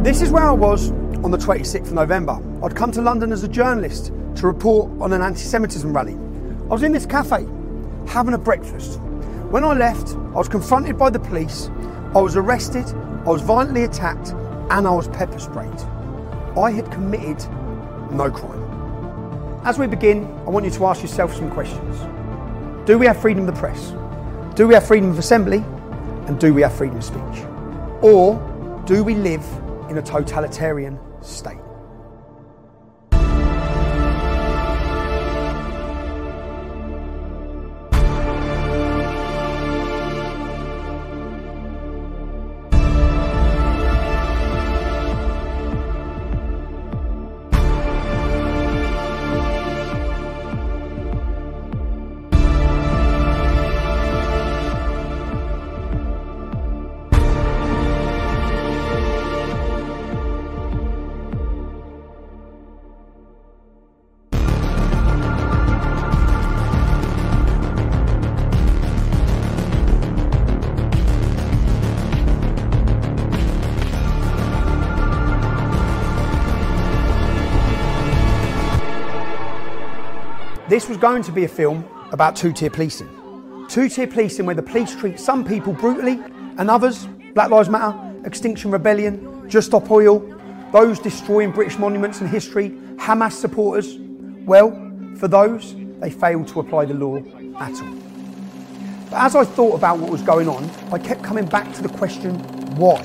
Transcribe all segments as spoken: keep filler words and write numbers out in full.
This is where I was on the twenty-sixth of November. I'd come to London as a journalist to report on an anti-Semitism rally. I was in this cafe, having a breakfast. When I left, I was confronted by the police, I was arrested, I was violently attacked, and I was pepper sprayed. I had committed no crime. As we begin, I want you to ask yourself some questions. Do we have freedom of the press? Do we have freedom of assembly? And do we have freedom of speech? Or do we live in a totalitarian state? This was going to be a film about two-tier policing. Two-tier policing where the police treat some people brutally and others, Black Lives Matter, Extinction Rebellion, Just Stop Oil, those destroying British monuments and history, Hamas supporters, well, for those, they failed to apply the law at all. But as I thought about what was going on, I kept coming back to the question, why?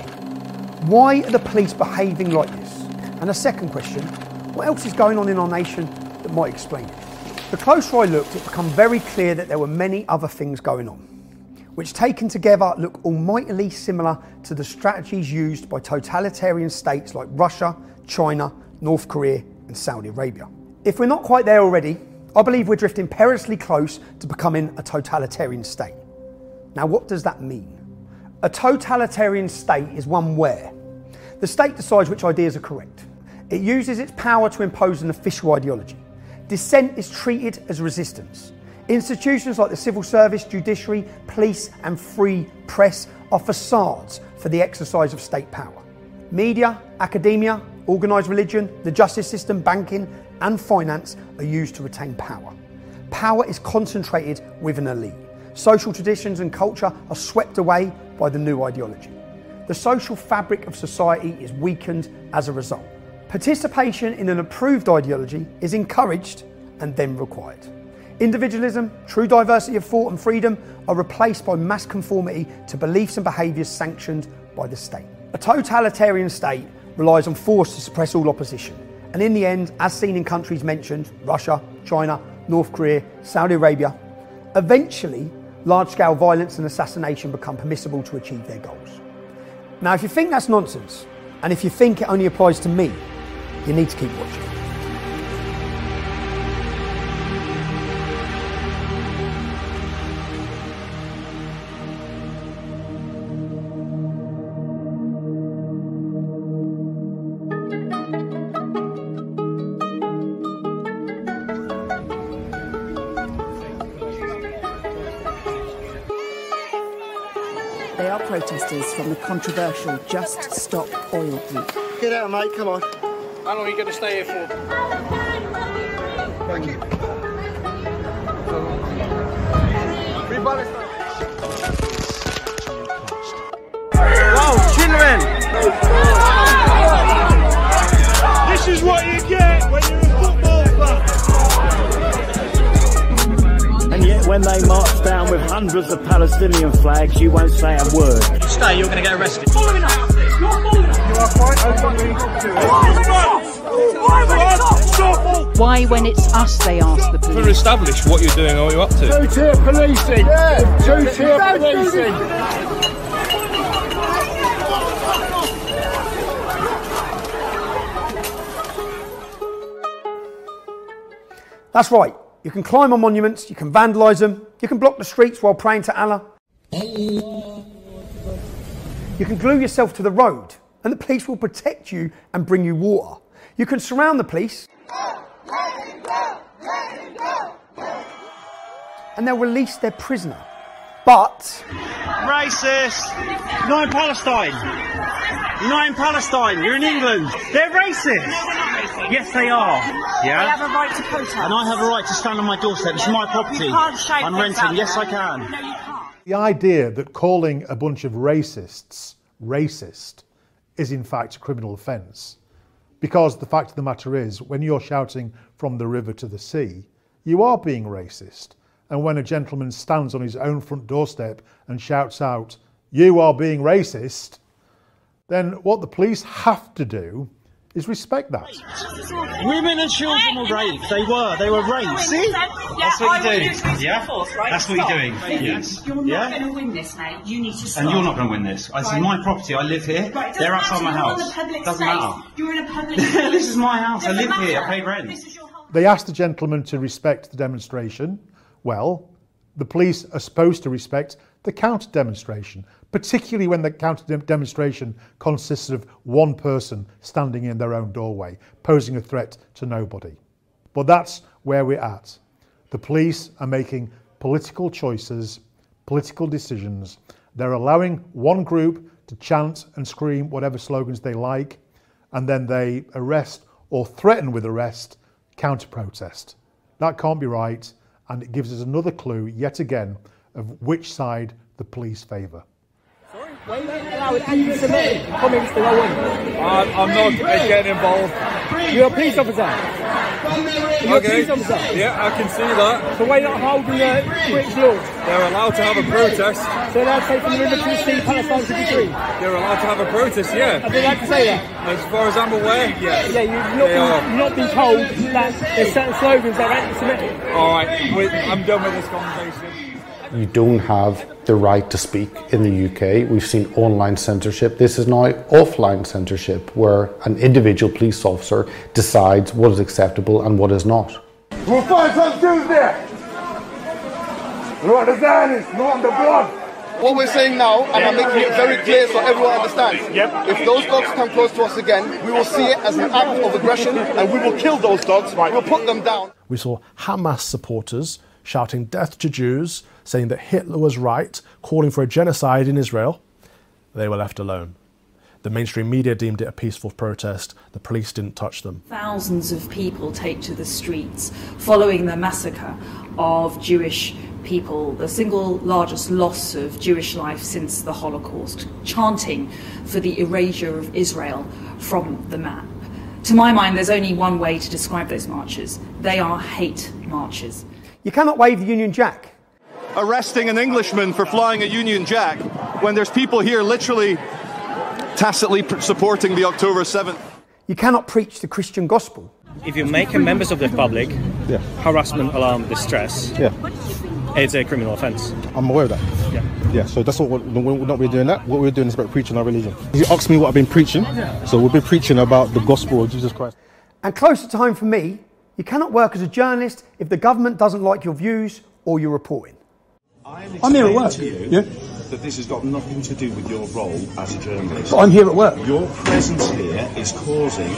Why are the police behaving like this? And a second question, what else is going on in our nation that might explain it? The closer I looked, it became very clear that there were many other things going on, which taken together look almightily similar to the strategies used by totalitarian states like Russia, China, North Korea and Saudi Arabia. If we're not quite there already, I believe we're drifting perilously close to becoming a totalitarian state. Now what does that mean? A totalitarian state is one where the state decides which ideas are correct. It uses its power to impose an official ideology. Dissent is treated as resistance. Institutions like the civil service, judiciary, police and free press are facades for the exercise of state power. Media, academia, organised religion, the justice system, banking and finance are used to retain power. Power is concentrated with an elite. Social traditions and culture are swept away by the new ideology. The social fabric of society is weakened as a result. Participation in an approved ideology is encouraged and then required. Individualism, true diversity of thought and freedom are replaced by mass conformity to beliefs and behaviours sanctioned by the state. A totalitarian state relies on force to suppress all opposition. And in the end, as seen in countries mentioned, Russia, China, North Korea, Saudi Arabia, eventually large-scale violence and assassination become permissible to achieve their goals. Now, if you think that's nonsense, and if you think it only applies to me, you need to keep watching. They are protesters from the controversial Just Stop Oil group. Get out, mate, come on. How long are you going to stay here for? Thank you. Free balance. Whoa, children! This is what you get when you're a football club. And yet when they march down with hundreds of Palestinian flags, you won't say a word. Stay, you're going to get arrested. Following us! You're following us! You are quite openly Why, when it's us, they ask the police? To establish what you're doing or what you're up to. Two-tier policing! Yeah. Two-tier policing! That's right, you can climb on monuments, you can vandalise them, you can block the streets while praying to Allah. You can glue yourself to the road and the police will protect you and bring you water. You can surround the police and they'll release their prisoner. But... Racist! Not in Palestine! You're not in Palestine, you're in England. They're racist. Yes, they are. Yeah. They have a right to protest. And I have a right to stand on my doorstep. It's my property. You can't shout I'm things renting. out Yes, there. I can. No, you can't. The idea that calling a bunch of racists racist is in fact a criminal offence. Because the fact of the matter is, when you're shouting from the river to the sea, you are being racist. And when a gentleman stands on his own front doorstep and shouts out, "You are being racist," then what the police have to do is respect that. Women and children were raped. They were. They were raped. See? That's what you're doing. Yeah? That's what you're doing. Yes. You're not Yeah? going to win this, mate. You need to stop. And you're not going to win this. This is my property. I live here. Right, They're outside my house. Doesn't matter. You're in a public This is my house. I Doesn't live here. I matter. pay rent. This is your home. They asked the gentleman to respect the demonstration. Well, the police are supposed to respect the counter demonstration, particularly when the counter de- demonstration consists of one person standing in their own doorway, posing a threat to nobody. But that's where we're at. The police are making political choices, political decisions. They're allowing one group to chant and scream whatever slogans they like, and then they arrest or threaten with arrest counter-protest. That can't be right, and it gives us another clue, yet again, of which side the police favour. Why are you allowing anti-Semitic comments to go on? I'm, I'm not getting involved. You're a police officer. You're Okay. a police officer. Yeah, I can see that. So why not holding the British laws? They're allowed to have a protest. So they're taking the river to the sea, Palestine to be free. They're allowed to have a protest, yeah. Have they allowed to say that? As far as I'm aware, yes. Yeah, you've not, They been, are. you've not been told that there's certain slogans that are anti-Semitic. All right, we- I'm done with this conversation. You don't have the right to speak in the U K. We've seen online censorship. This is now offline censorship, where an individual police officer decides what is acceptable and what is not. We'll find some Jews there. We want the Zionists, we want the blood. What we're saying now, and I'm making it very clear so everyone understands, Yep. if those dogs come close to us again, we will see it as an act of aggression and we will kill those dogs, we'll put them down. We saw Hamas supporters shouting death to Jews, saying that Hitler was right, calling for a genocide in Israel. They were left alone. The mainstream media deemed it a peaceful protest. The police didn't touch them. Thousands of people take to the streets following the massacre of Jewish people, the single largest loss of Jewish life since the Holocaust, chanting for the erasure of Israel from the map. To my mind, there's only one way to describe those marches. They are hate marches. You cannot wave the Union Jack. Arresting an Englishman for flying a Union Jack when there's people here literally tacitly pr- supporting the October seventh. You cannot preach the Christian gospel. If you're making members of the public yeah. harassment, alarm, distress, yeah. it's a criminal offence. I'm aware of that. Yeah. Yeah, so that's what we're, we're not really doing that. What we're doing is about preaching our religion. You asked me what I've been preaching, so we've been preaching about the gospel of Jesus Christ. And closer to home for me, you cannot work as a journalist if the government doesn't like your views or your reporting. I'm here at work. To you yeah. That this has got nothing to do with your role as a journalist. But I'm here at work. Your presence here is causing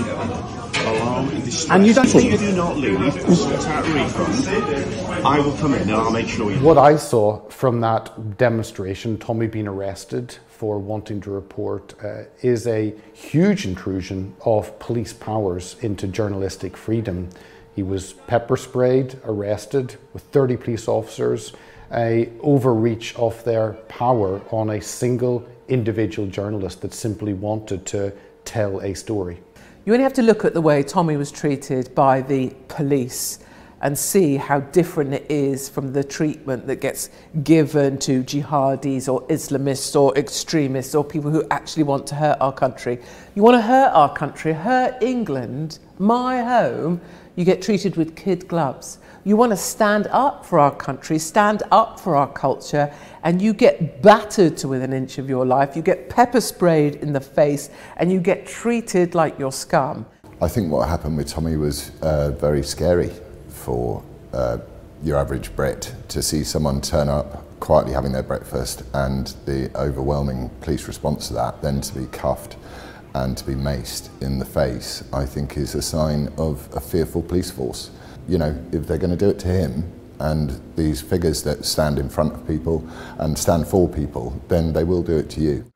alarm and distress. And you don't if think you do not leave, sort out a refund, I will come in and I'll make sure you. What I saw from that demonstration, Tommy being arrested for wanting to report, uh, is a huge intrusion of police powers into journalistic freedom. He was pepper sprayed, arrested with thirty police officers, a overreach of their power on a single individual journalist that simply wanted to tell a story. You only have to look at the way Tommy was treated by the police and see how different it is from the treatment that gets given to jihadis or Islamists or extremists or people who actually want to hurt our country. You want to hurt our country, hurt England, my home, you get treated with kid gloves. You want to stand up for our country, stand up for our culture, and you get battered to within an inch of your life, you get pepper sprayed in the face, and you get treated like you're scum. I think what happened with Tommy was uh, very scary for uh, your average Brit to see someone turn up quietly having their breakfast and the overwhelming police response to that, then to be cuffed and to be maced in the face, I think is a sign of a fearful police force. You know, if they're going to do it to him and these figures that stand in front of people and stand for people, then they will do it to you.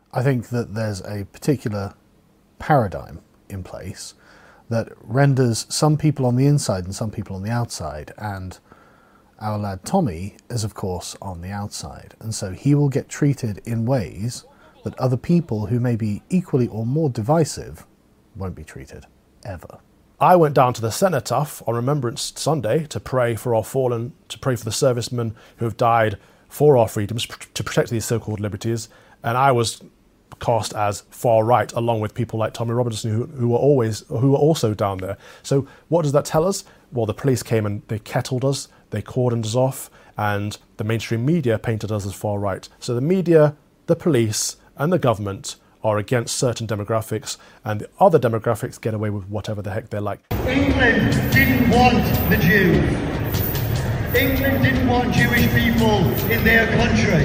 I think that there's a particular paradigm in place that renders some people on the inside and some people on the outside, and our lad Tommy is of course on the outside, and so he will get treated in ways that other people who may be equally or more divisive won't be treated, ever. I went down to the Cenotaph on Remembrance Sunday to pray for our fallen, to pray for the servicemen who have died for our freedoms, to protect these so-called liberties, and I was cast as far right, along with people like Tommy Robinson, who, who were always, who were also down there. So what does that tell us? Well, the police came and they kettled us, they cordoned us off, and the mainstream media painted us as far right. So the media, the police, and the government are against certain demographics, and the other demographics get away with whatever the heck they're like. England didn't want the Jews. England didn't want Jewish people in their country.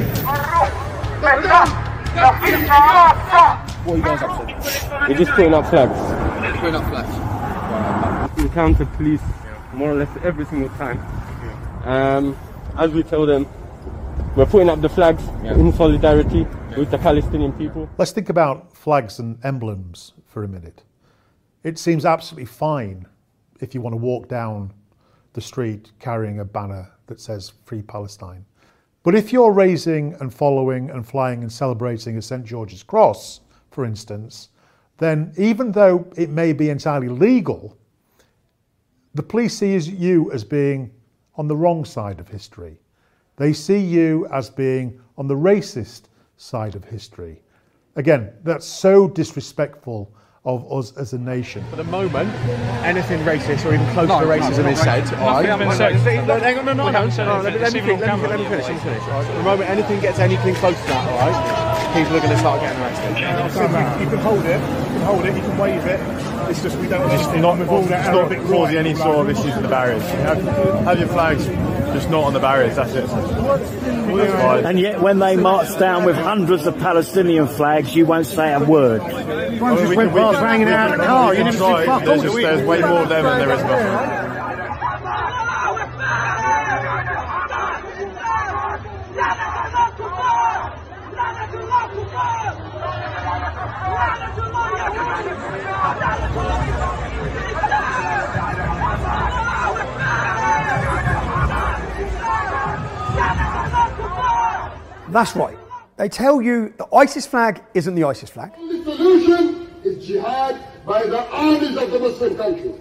What are you guys up to? We're just putting up flags. Putting up flags. We encounter police more or less every single time. Um, as we tell them, we're putting up the flags yeah. in solidarity yeah. with the Palestinian people. Let's think about flags and emblems for a minute. It seems absolutely fine if you want to walk down the street carrying a banner that says Free Palestine. But if you're raising and following and flying and celebrating a Saint George's Cross, for instance, then even though it may be entirely legal, the police see you as being on the wrong side of history. They see you as being on the racist side of history. Again, that's so disrespectful of us as a nation. For the moment, anything racist or even close no, to racism no, is said. Right? No, no, no, no, no, no, no, let me finish, let me finish, let me finish. Right? For the moment, anything gets anything close to that, all right, people are going to start getting arrested. You, you can hold it, you can hold it, you can wave it. It's just we don't. It's not with all that Arabic causing any sort of issues with the barriers. Have, have your flags, just not on the barriers. That's it. And yet, when they march down with hundreds of Palestinian flags, you won't say a word. One just went past hanging out of the car. You didn't see fuck all. There's, just, there's way more of them than there is of us. That's right. They tell you the ISIS flag isn't the ISIS flag. The solution is jihad by the armies of the Muslim countries.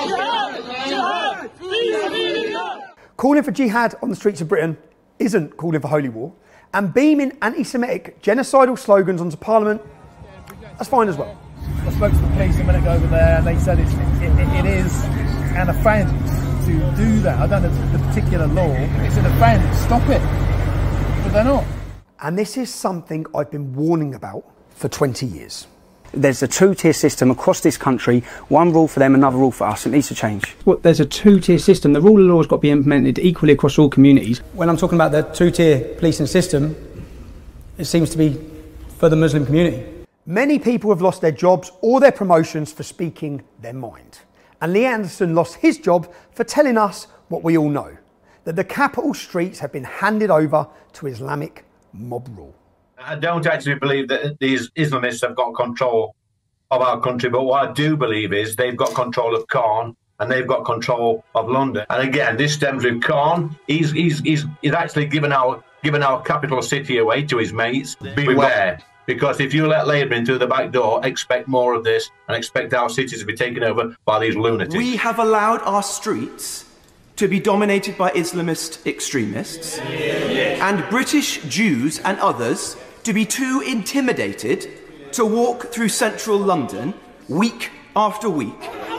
Jihad! Jihad! Calling for jihad on the streets of Britain isn't calling for holy war, and beaming anti-Semitic genocidal slogans onto Parliament, that's fine as well. I spoke to the police a minute ago over there, and they said it's, it, it, it is an offence to do that. I don't know the particular law. It's an offence. Stop it. But they're not. And this is something I've been warning about for twenty years. There's a two-tier system across this country, one rule for them, another rule for us. It needs to change. Well, there's a two-tier system. The rule of law has got to be implemented equally across all communities. When I'm talking about the two-tier policing system, it seems to be for the Muslim community. Many people have lost their jobs or their promotions for speaking their mind. And Lee Anderson lost his job for telling us what we all know, that the capital streets have been handed over to Islamic mob rule. I don't actually believe that these Islamists have got control of our country, but what I do believe is they've got control of Khan and they've got control of London. And again, this stems with Khan. He's he's he's, he's actually given our given our capital city away to his mates. Beware, because if you let Labour in through the back door, expect more of this and expect our cities to be taken over by these lunatics. We have allowed our streets to be dominated by Islamist extremists, yes. and British Jews and others to be too intimidated to walk through central London week after week.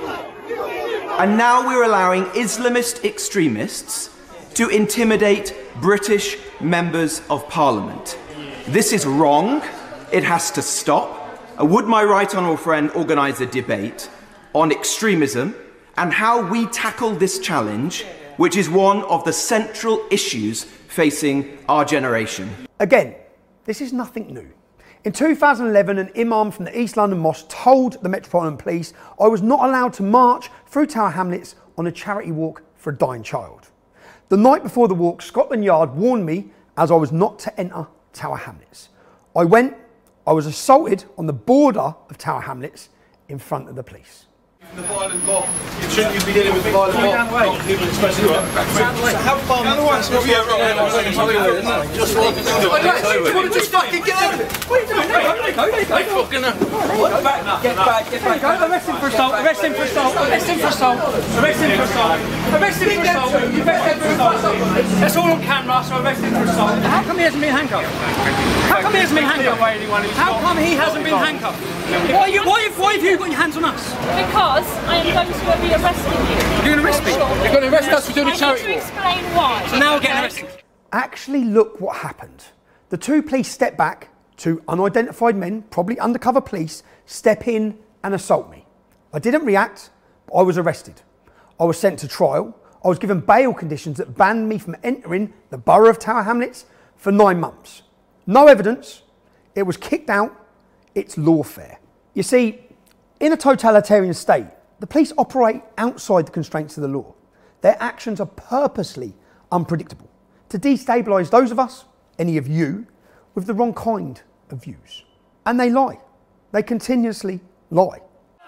And now we're allowing Islamist extremists to intimidate British members of Parliament. This is wrong. It has to stop. Would my right honourable friend organise a debate on extremism and how we tackle this challenge, which is one of the central issues facing our generation? Again, this is nothing new. In two thousand eleven, an imam from the East London Mosque told the Metropolitan Police I was not allowed to march through Tower Hamlets on a charity walk for a dying child. The night before the walk, Scotland Yard warned me as I was not to enter Tower Hamlets. I went, I was assaulted on the border of Tower Hamlets in front of the police. The violent mob, shouldn't you be dealing with the violent mob, not people expressing it? So how far... Yeah, right, just what you want to just fucking get out of it? What are you doing? There you go, there you go. Fucking Get back, get back, get back. Arrest him for assault, arrest him for assault, arrest him for assault, arrest him for assault, arrest him for assault, arrest him for assault. That's all on camera, so arrest him for assault. How come he hasn't been handcuffed? How come he hasn't been handcuffed? How come he hasn't been handcuffed? Why, you, why, have, why have you got your hands on us? Because I am going to be arresting you. You're going to arrest me? You're going to arrest us for doing a charity? I need to explain why. So now we're getting arrested. Actually, look what happened. The two police step back, two unidentified men, probably undercover police, step in and assault me. I didn't react, but I was arrested. I was sent to trial. I was given bail conditions that banned me from entering the borough of Tower Hamlets for nine months. No evidence. It was kicked out. It's lawfare. You see, in a totalitarian state, the police operate outside the constraints of the law. Their actions are purposely unpredictable to destabilise those of us, any of you, with the wrong kind of views. And they lie. They continuously lie.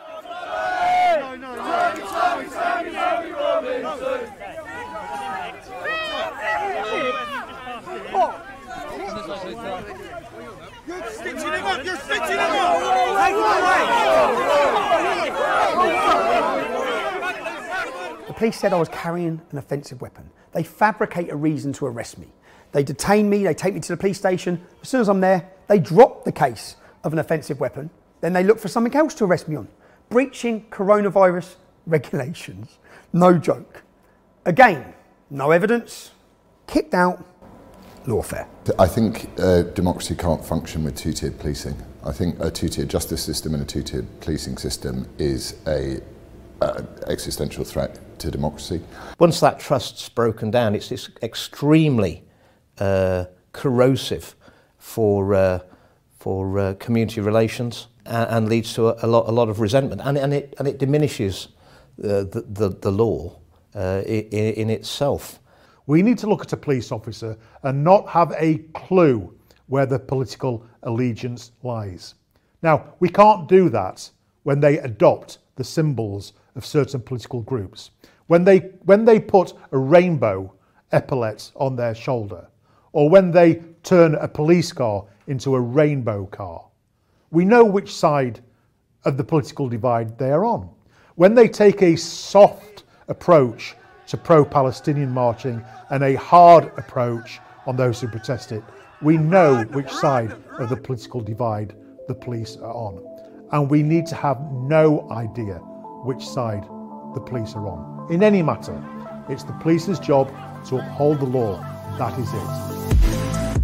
You're stitching him up! You're stitching him up! Take him away! The police said I was carrying an offensive weapon. They fabricate a reason to arrest me. They detain me, they take me to the police station. As soon as I'm there, they drop the case of an offensive weapon. Then they look for something else to arrest me on. Breaching coronavirus regulations. No joke. Again, no evidence, kicked out, lawfare. I think uh, democracy can't function with two-tiered policing. I think a two-tiered justice system and a two-tiered policing system is a uh, existential threat to democracy. Once that trust's broken down, it's, it's extremely uh, corrosive for uh, for uh, community relations and, and leads to a, a lot a lot of resentment, and, and it and it diminishes uh, the, the the law uh, in, in itself. We need to look at a police officer and not have a clue where the political allegiance lies. Now, we can't do that when they adopt the symbols of certain political groups. When they, when they put a rainbow epaulet on their shoulder, or when they turn a police car into a rainbow car. We know which side of the political divide they are on. When they take a soft approach to pro-Palestinian marching and a hard approach on those who protest it, we know which side of the political divide the police are on. And we need to have no idea which side the police are on. In any matter, it's the police's job to uphold the law. That is it.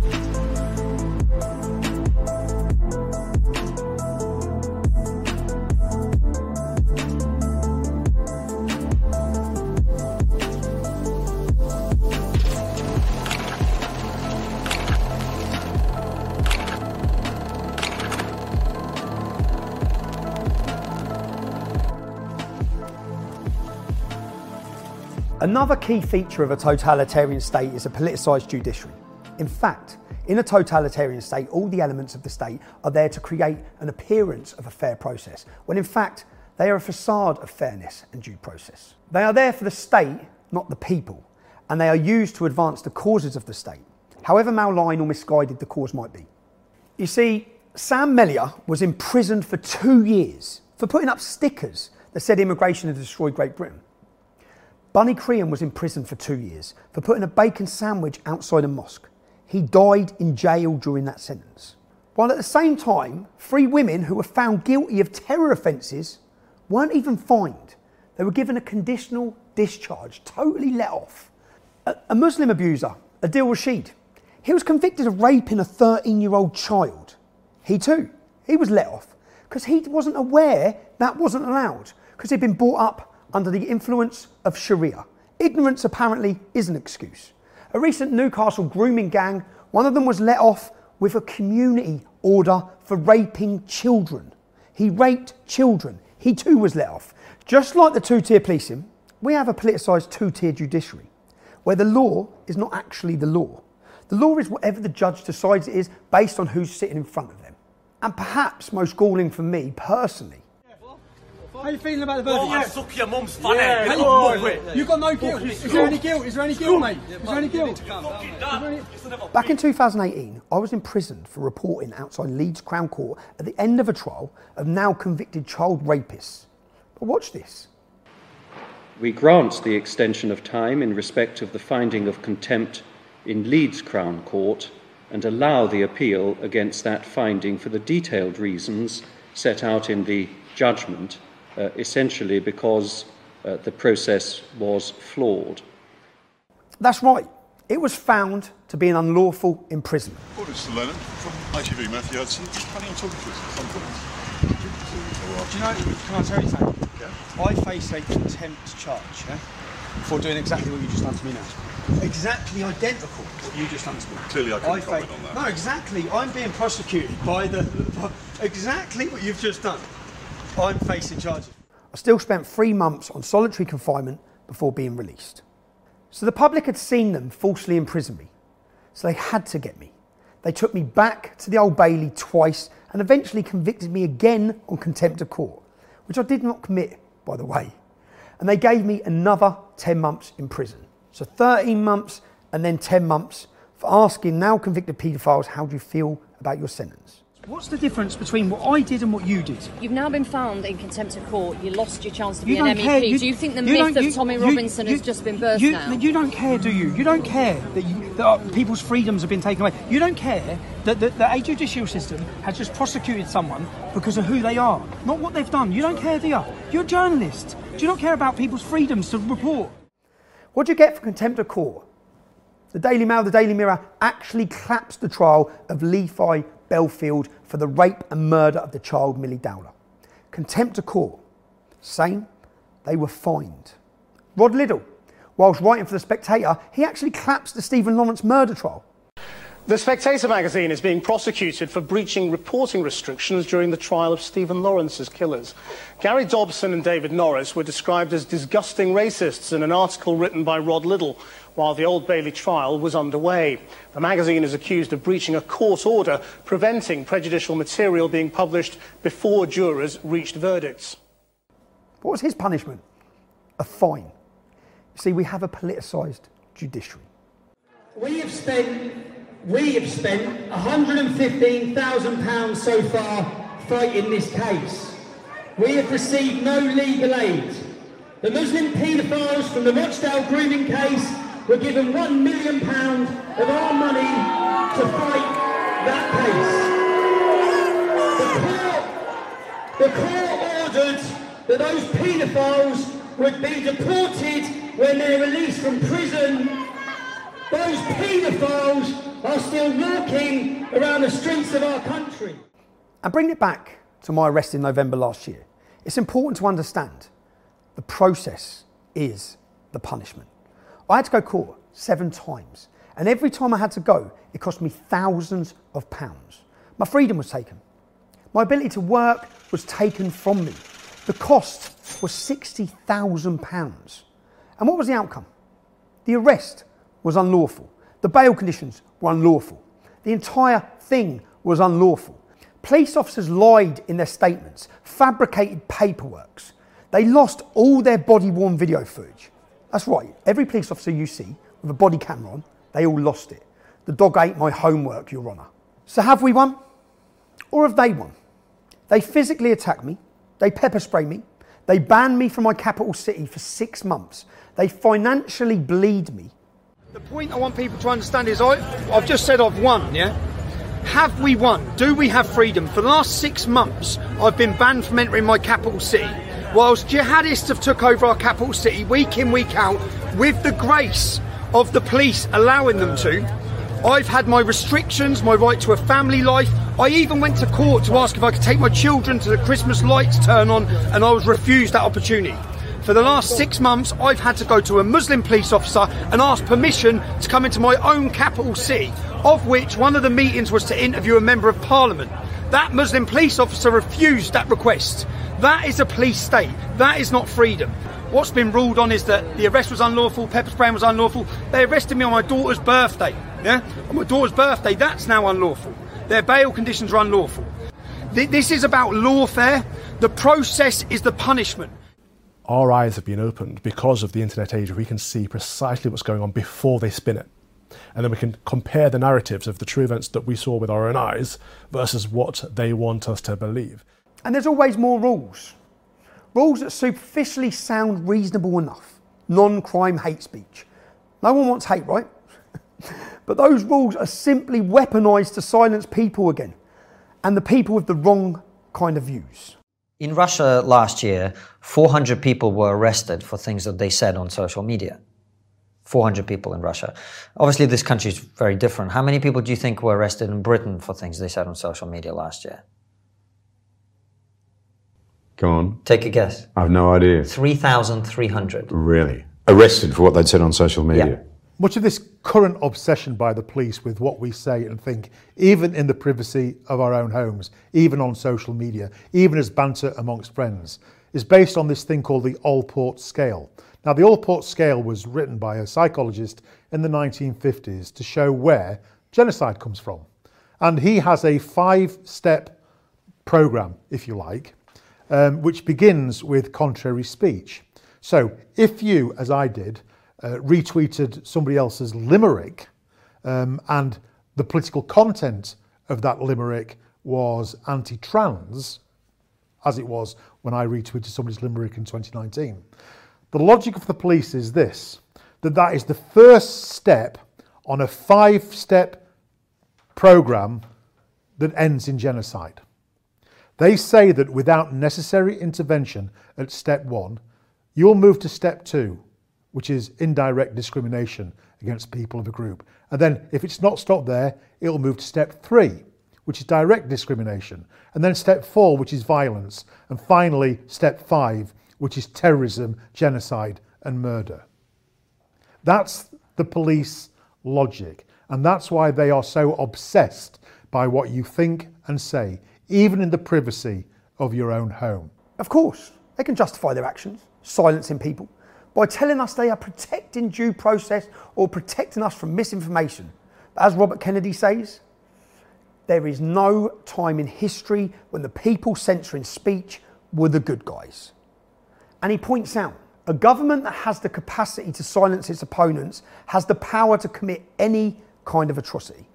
Another key feature of a totalitarian state is a politicised judiciary. In fact, in a totalitarian state, all the elements of the state are there to create an appearance of a fair process, when in fact, they are a facade of fairness and due process. They are there for the state, not the people, and they are used to advance the causes of the state, however malign or misguided the cause might be. You see, Sam Mellier was imprisoned for two years for putting up stickers that said immigration had destroyed Great Britain. Bunny Crean was imprisoned for two years for putting a bacon sandwich outside a mosque. He died in jail during that sentence. While at the same time, three women who were found guilty of terror offences weren't even fined. They were given a conditional discharge, totally let off. A, a Muslim abuser, Adil Rashid, he was convicted of raping a thirteen-year-old child. He too, he was let off because he wasn't aware that wasn't allowed, because he'd been brought up under the influence of Sharia. Ignorance apparently is an excuse. A recent Newcastle grooming gang, one of them was let off with a community order for raping children. He raped children. He too was let off. Just like the two-tier policing, we have a politicised two-tier judiciary, where the law is not actually the law. The law is whatever the judge decides it is based on who's sitting in front of them. And perhaps most galling for me personally, how are you feeling about the verdict? Oh, yeah. Suck your mum's funny. Yeah, you got You've got no guilt. Is there any guilt? Is there any guilt, mate? Is there any guilt? back in two thousand eighteen, I was imprisoned for reporting outside Leeds Crown Court at the end of a trial of now convicted child rapists. But watch this. We grant the extension of time in respect of the finding of contempt in Leeds Crown Court and allow the appeal against that finding for the detailed reasons set out in the judgment, uh, essentially because uh, the process was flawed. That's right. It was found to be an unlawful imprisonment. Well, it's Lennon from I T V, Matthew Hudson. Just planning on talking to us at some point. Do you know, can I tell you something? Yeah. I face a contempt charge, yeah, for doing exactly what you just done to me now. Exactly identical to what you just done to me. Clearly I couldn't I comment on that. No, exactly. I'm being prosecuted by the... By exactly what you've just done. I'm facing charges. I still spent three months on solitary confinement before being released. So the public had seen them falsely imprison me. So they had to get me. They took me back to the Old Bailey twice and eventually convicted me again on contempt of court, which I did not commit, by the way. And they gave me another ten months in prison. So thirteen months and then ten months for asking now convicted paedophiles, how do you feel about your sentence? What's the difference between what I did and what you did? You've now been found in contempt of court. You lost your chance to be You an don't M E P. care. You- do you think the you myth don't- of you- Tommy you- Robinson you- has just been birthed you, now? You don't care, do you? You don't care that, you, that uh, people's freedoms have been taken away. You don't care that, that, that a judicial system has just prosecuted someone because of who they are, not what they've done. You don't care, do you? You're a journalist. Do you not care about people's freedoms to report? What do you get for contempt of court? The Daily Mail, the Daily Mirror actually claps the trial of Levi Belfield for the rape and murder of the child Millie Dowler. Contempt of court. Same, they were fined. Rod Liddell, whilst writing for The Spectator, he actually claps the Stephen Lawrence murder trial. The Spectator magazine is being prosecuted for breaching reporting restrictions during the trial of Stephen Lawrence's killers. Gary Dobson and David Norris were described as disgusting racists in an article written by Rod Liddell while the Old Bailey trial was underway. The magazine is accused of breaching a court order preventing prejudicial material being published before jurors reached verdicts. What was his punishment? A fine. You see, we have a politicised judiciary. We have spent, we have spent one hundred fifteen thousand pounds so far fighting this case. We have received no legal aid. The Muslim paedophiles from the Rochdale grooming case were given one million pounds of our money to fight that case. The court, the court ordered that those paedophiles would be deported when they're released from prison. Those paedophiles are still walking around the streets of our country. And bringing it back to my arrest in November last year, it's important to understand the process is the punishment. I had to go to court seven times, and every time I had to go, it cost me thousands of pounds. My freedom was taken. My ability to work was taken from me. The cost was sixty thousand pounds. And what was the outcome? The arrest was unlawful. The bail conditions were unlawful. The entire thing was unlawful. Police officers lied in their statements, fabricated paperwork. They lost all their body-worn video footage. That's right, every police officer you see with a body camera on, they all lost it. The dog ate my homework, Your Honour. So have we won? Or have they won? They physically attacked me, they pepper sprayed me, they banned me from my capital city for six months, they financially bleed me. The point I want people to understand is I, I've just said I've won, yeah? Have we won? Do we have freedom? For the last six months, I've been banned from entering my capital city. Whilst jihadists have took over our capital city week in, week out, with the grace of the police allowing them to, I've had my restrictions, my right to a family life. I even went to court to ask if I could take my children to the Christmas lights turn on, and I was refused that opportunity. For the last six months, I've had to go to a Muslim police officer and ask permission to come into my own capital city, of which one of the meetings was to interview a member of parliament. That Muslim police officer refused that request. That is a police state. That is not freedom. What's been ruled on is that the arrest was unlawful, pepper spraying was unlawful. They arrested me on my daughter's birthday. Yeah? On my daughter's birthday, that's now unlawful. Their bail conditions are unlawful. This is about lawfare. The process is the punishment. Our eyes have been opened because of the internet age. We can see precisely what's going on before they spin it. And then we can compare the narratives of the true events that we saw with our own eyes versus what they want us to believe. And there's always more rules. Rules that superficially sound reasonable enough. Non-crime hate speech. No one wants hate, right? But those rules are simply weaponised to silence people again. And the people with the wrong kind of views. In Russia last year, four hundred people were arrested for things that they said on social media. four hundred people in Russia. Obviously, this country is very different. How many people do you think were arrested in Britain for things they said on social media last year? Go on. Take a guess. I've no idea. three thousand three hundred. Really? Arrested for what they'd said on social media? Yeah. Much of this current obsession by the police with what we say and think, even in the privacy of our own homes, even on social media, even as banter amongst friends, is based on this thing called the Allport scale. Now, the Allport scale was written by a psychologist in the nineteen fifties to show where genocide comes from. And he has a five-step program, if you like, um, which begins with contrary speech. So if you, as I did, uh, retweeted somebody else's limerick um, and the political content of that limerick was anti-trans, as it was when I retweeted somebody's limerick in twenty nineteen, the logic of the police is this, that that is the first step on a five-step program that ends in genocide. They say that without necessary intervention at step one, you'll move to step two, which is indirect discrimination against people of a group. And then if it's not stopped there, it'll move to step three, which is direct discrimination. And then step four, which is violence. And finally, step five, which is terrorism, genocide, and murder. That's the police logic. And that's why they are so obsessed by what you think and say, even in the privacy of your own home. Of course, they can justify their actions, silencing people, by telling us they are protecting due process or protecting us from misinformation. But as Robert Kennedy says, there is no time in history when the people censoring speech were the good guys. And he points out, a government that has the capacity to silence its opponents has the power to commit any kind of atrocity.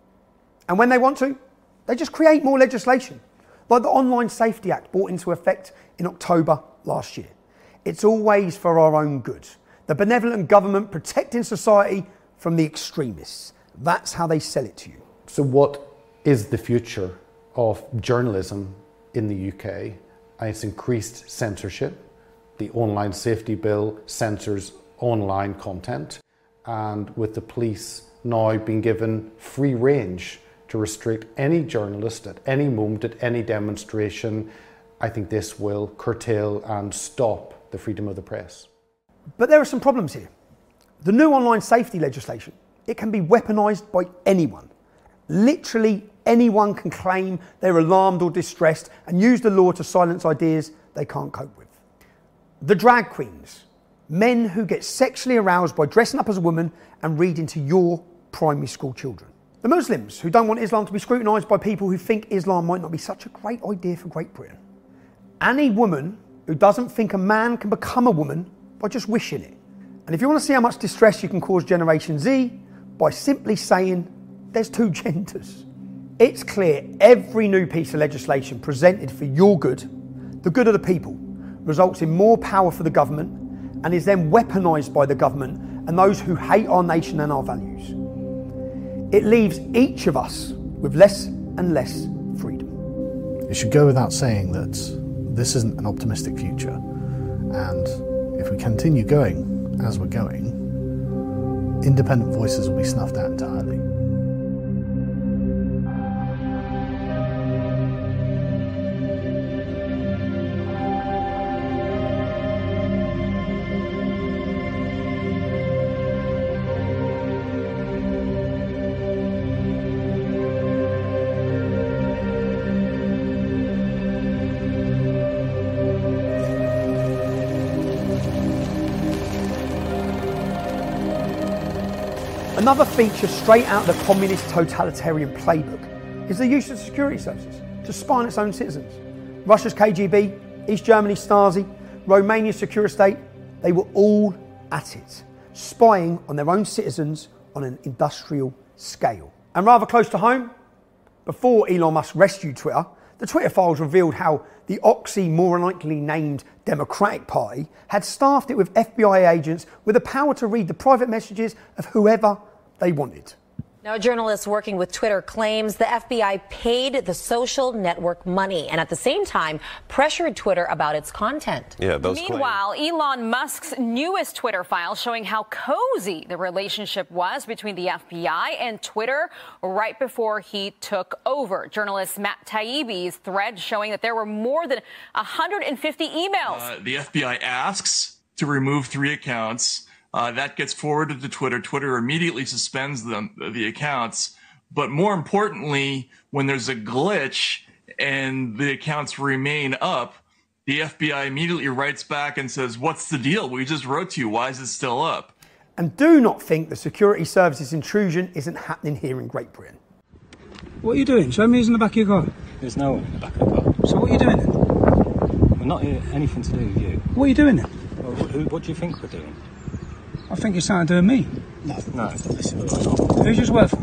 And when they want to, they just create more legislation, like the Online Safety Act brought into effect in October last year. It's always for our own good. The benevolent government protecting society from the extremists. That's how they sell it to you. So what is the future of journalism in the U K? And it's increased censorship. The Online Safety Bill censors online content. And with the police now being given free range to restrict any journalist at any moment, at any demonstration, I think this will curtail and stop the freedom of the press. But there are some problems here. The new online safety legislation, it can be weaponised by anyone. Literally anyone can claim they're alarmed or distressed and use the law to silence ideas they can't cope with. The drag queens, men who get sexually aroused by dressing up as a woman and reading to your primary school children. The Muslims who don't want Islam to be scrutinised by people who think Islam might not be such a great idea for Great Britain. Any woman who doesn't think a man can become a woman by just wishing it. And if you want to see how much distress you can cause Generation Z, by simply saying there's two genders. It's clear every new piece of legislation presented for your good, the good of the people, results in more power for the government and is then weaponised by the government and those who hate our nation and our values. It leaves each of us with less and less freedom. It should go without saying that this isn't an optimistic future, and if we continue going as we're going, independent voices will be snuffed out entirely. Another feature straight out of the communist totalitarian playbook is the use of security services. to spy on its own citizens. Russia's K G B, East Germany's Stasi, Romania's Securitate, they were all at it, spying on their own citizens on an industrial scale. And rather close to home, before Elon Musk rescued Twitter, the Twitter files revealed how the oxymoronically named Democratic Party had staffed it with F B I agents with the power to read the private messages of whoever they wanted. Now, a journalist working with Twitter claims the F B I paid the social network money and at the same time pressured Twitter about its content. Yeah, those Meanwhile, Elon Musk's newest Twitter file showing how cozy the relationship was between the F B I and Twitter right before he took over. Journalist Matt Taibbi's thread showing that there were more than one hundred fifty emails. Uh, the F B I asks to remove three accounts. Uh, that gets forwarded to Twitter. Twitter immediately suspends them, the accounts. But more importantly, when there's a glitch and the accounts remain up, the F B I immediately writes back and says, "What's the deal? We just wrote to you. Why is it still up?" And do not think the security services intrusion isn't happening here in Great Britain. What are you doing? Show me who's in the back of your car. There's no one in the back of the car. So what are you doing then? We're not here anything to do with you. What are you doing then? Well, who, what do you think we're doing? I think you're starting doing me. No, no. Listen, Who's just work for?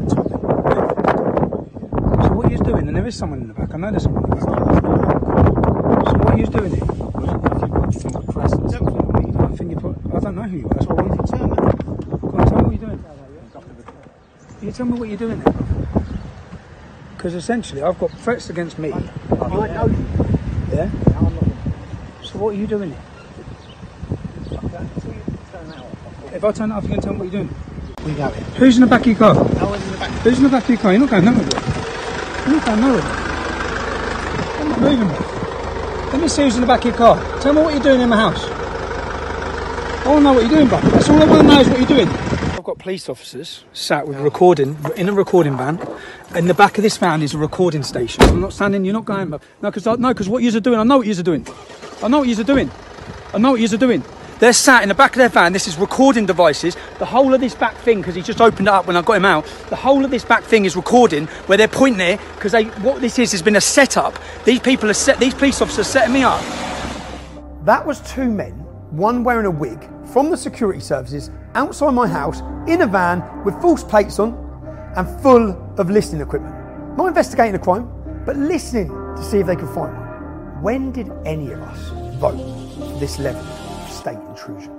So what are you doing? And there is someone in the back. I know there's someone in the back. So what are you doing here? What do you think the press is? I don't think you put. I don't know who you are. That's what you tell me. Go on, tell me what you're doing. You tell me what you're doing there. Because essentially, I've got threats against me. I know you. Yeah. So what are you doing here? If I turn it off, you can tell me what you're doing. We go in. Who's in the back of your car? No one's in the back. Who's in the back of your car? You're not going nowhere. You're not going nowhere. I'm not moving. Let me see who's in the back of your car. Tell me what you're doing in my house. I want to know what you're doing, bro. That's all I want to know is what you're doing. I've got police officers sat with a recording, in a recording van. In the back of this van is a recording station. I'm not standing, you're not going, bro. No, because no, because what you're doing, I know what you're doing. I know what you're doing. I know what you're doing. They're sat in the back of their van. This is recording devices. The whole of this back thing, because he just opened it up when I got him out, the whole of this back thing is recording where they're pointing there because they what this is has been a setup. These people are set. These police officers setting me up. That was two men, one wearing a wig, from the security services outside my house in a van with false plates on and full of listening equipment. Not investigating a crime, but listening to see if they could find one. When did any of us vote for this level of state intrusion?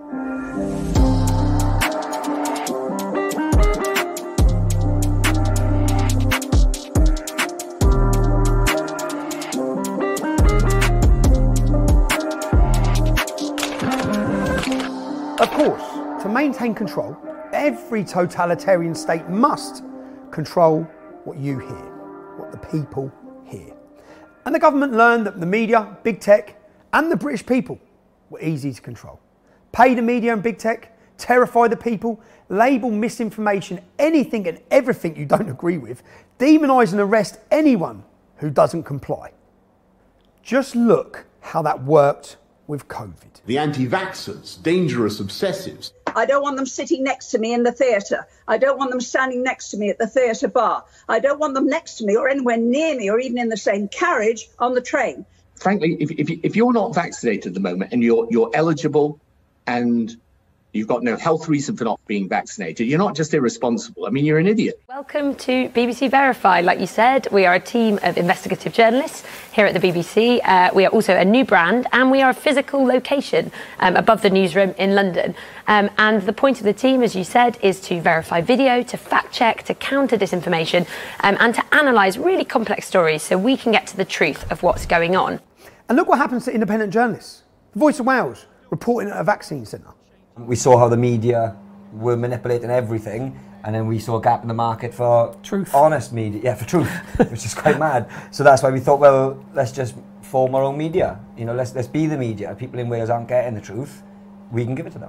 Of course, to maintain control, every totalitarian state must control what you hear, what the people hear. And the government learned that the media, big tech, and the British people were easy to control. Pay the media and big tech, terrify the people, label misinformation anything and everything you don't agree with, demonise and arrest anyone who doesn't comply. Just look how that worked with COVID. The anti-vaxxers, dangerous obsessives. I don't want them sitting next to me in the theatre. I don't want them standing next to me at the theatre bar. I don't want them next to me or anywhere near me or even in the same carriage on the train. Frankly, if, if, if you're not vaccinated at the moment and you're you're eligible and you've got no health reason for not being vaccinated, you're not just irresponsible. I mean, you're an idiot. Welcome to B B C Verify. Like you said, we are a team of investigative journalists here at the B B C. Uh, we are also a new brand and we are a physical location um, above the newsroom in London. Um, and the point of the team, as you said, is to verify video, to fact check, to counter disinformation um, and to analyse really complex stories so we can get to the truth of what's going on. And look what happens to independent journalists. The Voice of Wales reporting at a vaccine centre. We saw how the media were manipulating everything, and then we saw a gap in the market for truth, honest media, yeah, for truth, which is quite mad. So that's why we thought, well, let's just form our own media. You know, let's let's be the media. People in Wales aren't getting the truth. We can give it to them.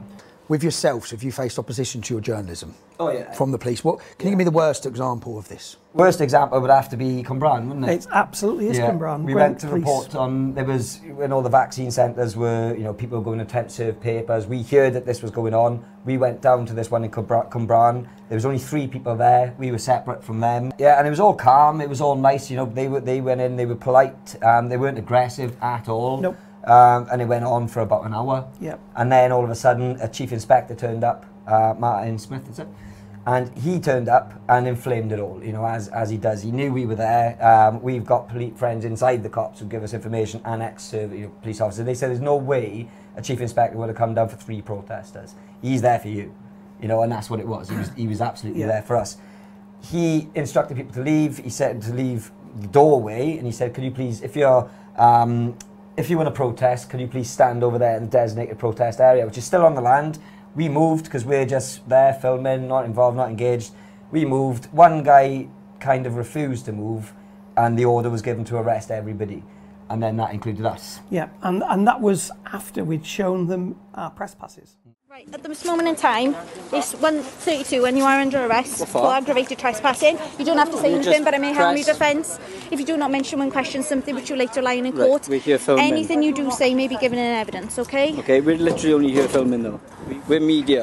with yourselves, have you faced opposition to your journalism? Oh, yeah. From the police? What? Can you give me the worst example of this? Worst example would have to be Cwmbran, wouldn't it? It absolutely is Cwmbran. We Great went to police. report on, there was, when all the vaccine centres were, you know, people were going to attempt to serve papers. We heard that this was going on. We went down to this one in Cwmbran. There was only three people there. We were separate from them. Yeah, and it was all calm. It was all nice. You know, they were they went in, they were polite. Um, they weren't aggressive at all. Nope. Um, and it went on for about an hour. Yep. And then all of a sudden, a chief inspector turned up, uh, Martin Smith, is it? And he turned up and inflamed it all, you know, as, as he does. He knew we were there. Um, we've got police friends inside the cops who give us information, and ex-police officers. They said there's no way a chief inspector would have come down for three protesters. He's there for you, you know, and that's what it was. He was, he was absolutely Yeah. there for us. He instructed people to leave. He said to leave the doorway, and he said, could you please, if you're... Um, if you want to protest, could you please stand over there in the designated protest area, which is still on the land. We moved because we're just there filming, not involved, not engaged. We moved. One guy kind of refused to move, and the order was given to arrest everybody. And then that included us. Yeah, and, and that was after we'd shown them our press passes. Right, at this moment in time, it's one thirty-two when you are under arrest for aggravated trespassing. You don't have to say You anything, just but I may have my press. defence. If you do not mention when questioned something which you later lie in Right, court, we're here filming. anything you do say may be given in evidence, okay? Okay, we're literally only here filming though. We, we're media.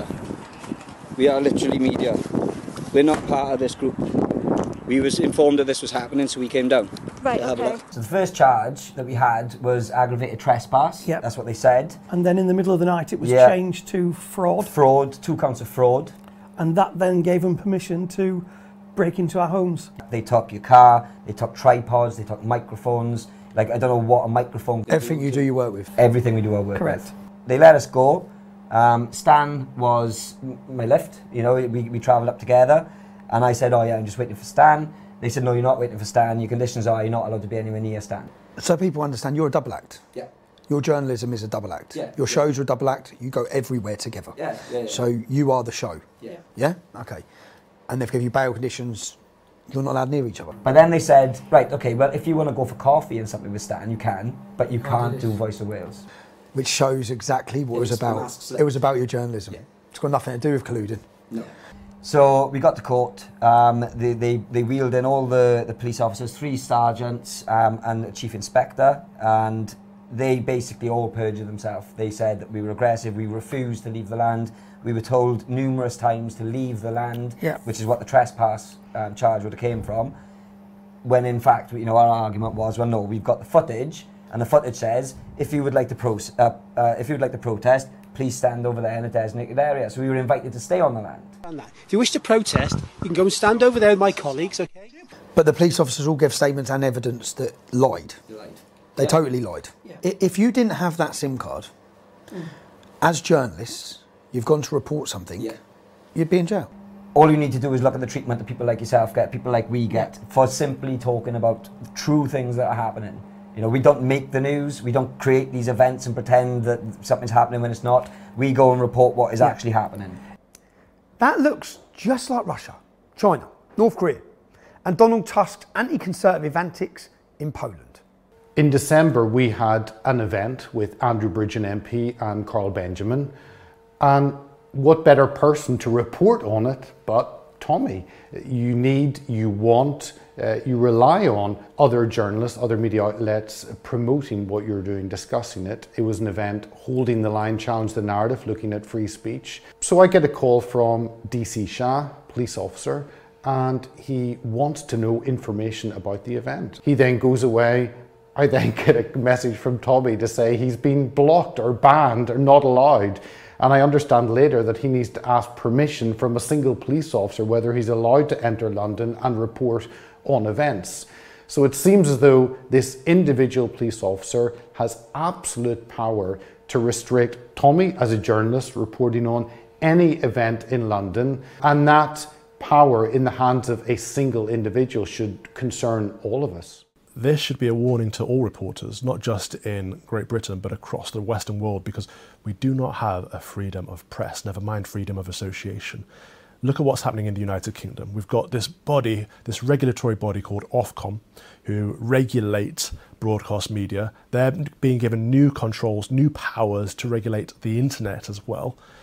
We are literally media. We're not part of this group. We was informed that this was happening, so we came down. Right, to have a okay. look. So the first charge that we had was aggravated trespass. Yep. That's what they said. And then in the middle of the night, it was Yeah. changed to fraud. Fraud, two counts of fraud. And that then gave them permission to break into our homes. They took your car, they took tripods, they took microphones. Like, I don't know what a microphone... Everything you do, you work with. Everything we do, I work Correct. with. They let us go. Um, Stan was m- my lift. You know, we, we travelled up together. And I said, oh yeah, I'm just waiting for Stan. They said, no, you're not waiting for Stan. Your conditions are you're not allowed to be anywhere near Stan. So people understand you're a double act. Yeah. Your journalism is a double act. Yeah. Your shows are a double act. You go everywhere together. Yeah, yeah, yeah. So you are the show. Yeah. Yeah? Okay. And they've given you bail conditions. You're not allowed near each other. But then they said, right, okay, well, if you want to go for coffee and something with Stan, you can, but you Can't can't do do this. Voice of Wales. Which shows exactly what It it was was about. masks. It was about your journalism. It's got nothing to do with colluding. No. So we got to court. Um, they, they, they wheeled in all the, the police officers, three sergeants um, and a chief inspector, and they basically all perjured themselves. They said that we were aggressive, we refused to leave the land. We were told numerous times to leave the land, Yeah. which is what the trespass um, charge would have came from. When in fact, you know, our argument was, well, no, we've got the footage, and the footage says, if you would like to pro- uh, uh, if you would like to protest, please stand over there in a designated area. So we were invited to stay on the land. If you wish to protest, you can go and stand over there with my colleagues, okay? But the police officers all gave statements and evidence that lied. Lied. They Yeah. totally lied. I If you didn't have that SIM card, as journalists, you've gone to report something, Yeah. you'd be in jail. All you need to do is look at the treatment that people like yourself get, people like we get, for simply talking about true things that are happening. You know, we don't make the news, we don't create these events and pretend that something's happening when it's not. We go and report what is Yeah. actually happening. That looks just like Russia, China, North Korea, and Donald Tusk's anti-conservative antics in Poland. In December, we had an event with Andrew Bridgen M P and Carl Benjamin. And what better person to report on it but Tommy? You need, you want, uh, you rely on other journalists, other media outlets promoting what you're doing, discussing it. It was an event holding the line, challenge the narrative, looking at free speech. So I get a call from D C Shah, police officer, and he wants to know information about the event. He then goes away. I then get a message from Tommy to say he's been blocked or banned or not allowed. And I understand later that he needs to ask permission from a single police officer whether he's allowed to enter London and report on events. So it seems as though this individual police officer has absolute power to restrict Tommy as a journalist reporting on any event in London, and that power in the hands of a single individual should concern all of us. This should be a warning to all reporters, not just in Great Britain, but across the Western world, because we do not have a freedom of press, never mind freedom of association. Look at what's happening in the United Kingdom. We've got this body, this regulatory body called Ofcom, who regulate broadcast media. They're being given new controls, new powers to regulate the internet as well.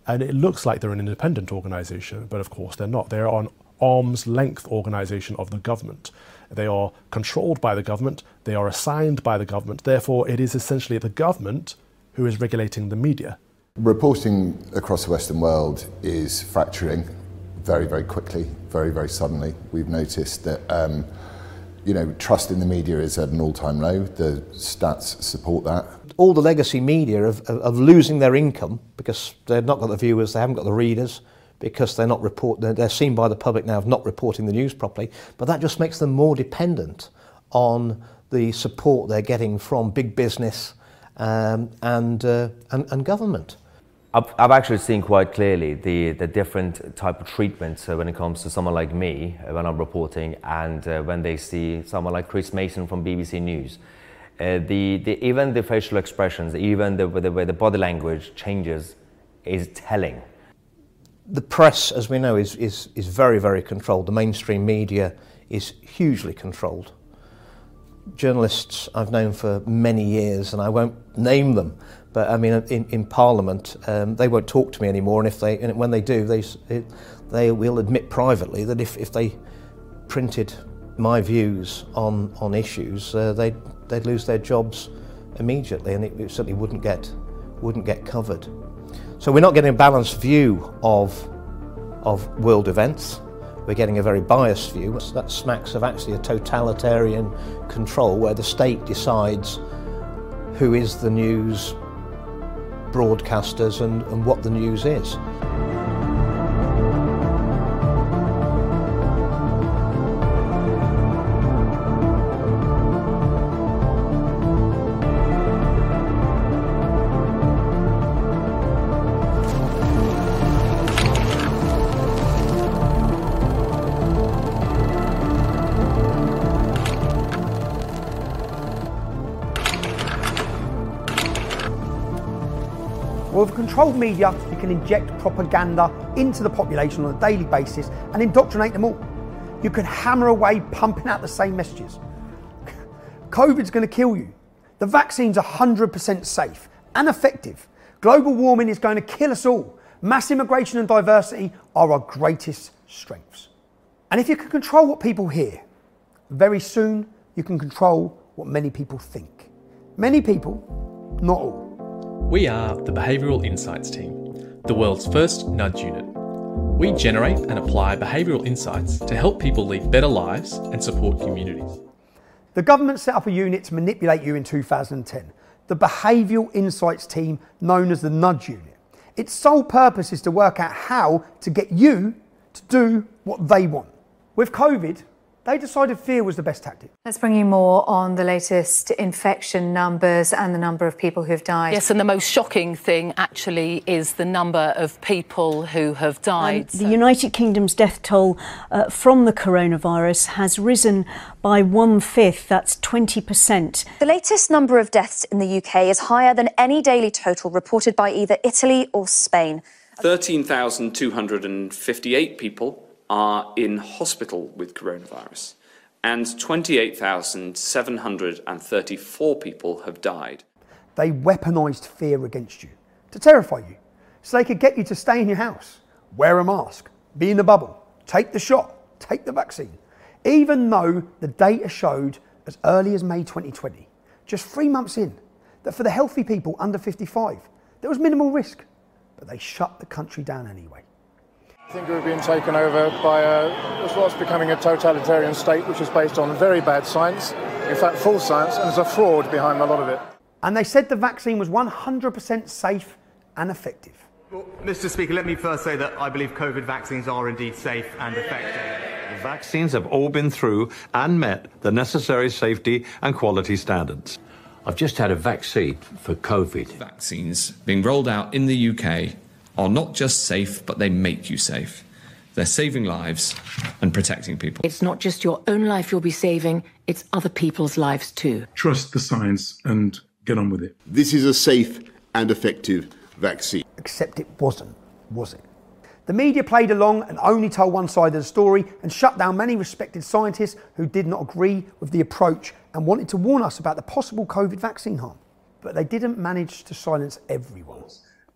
And it looks like they're an independent organisation, but of course they're not. They're an arm's length organisation of the government. They are controlled by the government, they are assigned by the government, therefore it is essentially the government who is regulating the media. Reporting across the Western world is fracturing very, very quickly, very, very suddenly. We've noticed that um, you know, trust in the media is at an all-time low. The stats support that. All the legacy media of, of, of losing their income because they've not got the viewers, they haven't got the readers, because they're not report, they're, they're seen by the public now of not reporting the news properly. But that just makes them more dependent on the support they're getting from big business um, and, uh, and and government. I've, I've actually seen quite clearly the, the different type of treatment so when it comes to someone like me uh, when I'm reporting and uh, when they see someone like Chris Mason from B B C News. Uh, the, the, even the facial expressions, even the, the way the body language changes is telling. The press, as we know, is, is, is very, very controlled. The mainstream media is hugely controlled. Journalists I've known for many years, and I won't name them, but I mean, in, in Parliament, um, they won't talk to me anymore, and if they, and when they do, they, they will admit privately that if, if they printed my views on, on issues, uh, they'd, they'd lose their jobs immediately, and it, it certainly wouldn't get, wouldn't get covered. So we're not getting a balanced view of, of world events. We're getting a very biased view. That smacks of actually a totalitarian control where the state decides who is the news broadcasters and, and what the news is. Well, with controlled media, you can inject propaganda into the population on a daily basis and indoctrinate them all. You can hammer away pumping out the same messages. COVID's going to kill you. The vaccine's one hundred percent safe and effective. Global warming is going to kill us all. Mass immigration and diversity are our greatest strengths. And if you can control what people hear, very soon you can control what many people think. Many people, not all. We are the Behavioural Insights team, the world's first nudge unit. We generate and apply behavioural insights to help people lead better lives and support communities. The government set up a unit to manipulate you in two thousand ten, the Behavioural Insights team known as the Nudge Unit. Its sole purpose is to work out how to get you to do what they want. With COVID, they decided fear was the best tactic. Let's bring you more on the latest infection numbers and the number of people who've died. Yes, and the most shocking thing actually is the number of people who have died. Um, the United Kingdom's death toll uh, from the coronavirus has risen by one-fifth, that's twenty percent. The latest number of deaths in the U K is higher than any daily total reported by either Italy or Spain. thirteen thousand two hundred fifty-eight people are in hospital with coronavirus, and twenty-eight thousand seven hundred thirty-four people have died. They weaponised fear against you to terrify you, so they could get you to stay in your house, wear a mask, be in the bubble, take the shot, take the vaccine. Even though the data showed as early as May twenty twenty, just three months in, that for the healthy people under fifty-five, there was minimal risk, but they shut the country down anyway. I think we've been taken over by a, what's becoming a totalitarian state which is based on very bad science, in fact false science, and there's a fraud behind a lot of it. And they said the vaccine was one hundred percent safe and effective. Well, Mister Speaker, let me first say that I believe COVID vaccines are indeed safe and effective. The vaccines have all been through and met the necessary safety and quality standards. I've just had a vaccine for COVID. Vaccines being rolled out in the U K are not just safe, but they make you safe. They're saving lives and protecting people. It's not just your own life you'll be saving, it's other people's lives too. Trust the science and get on with it. This is a safe and effective vaccine. Except it wasn't, was it? The media played along and only told one side of the story and shut down many respected scientists who did not agree with the approach and wanted to warn us about the possible COVID vaccine harm. But they didn't manage to silence everyone.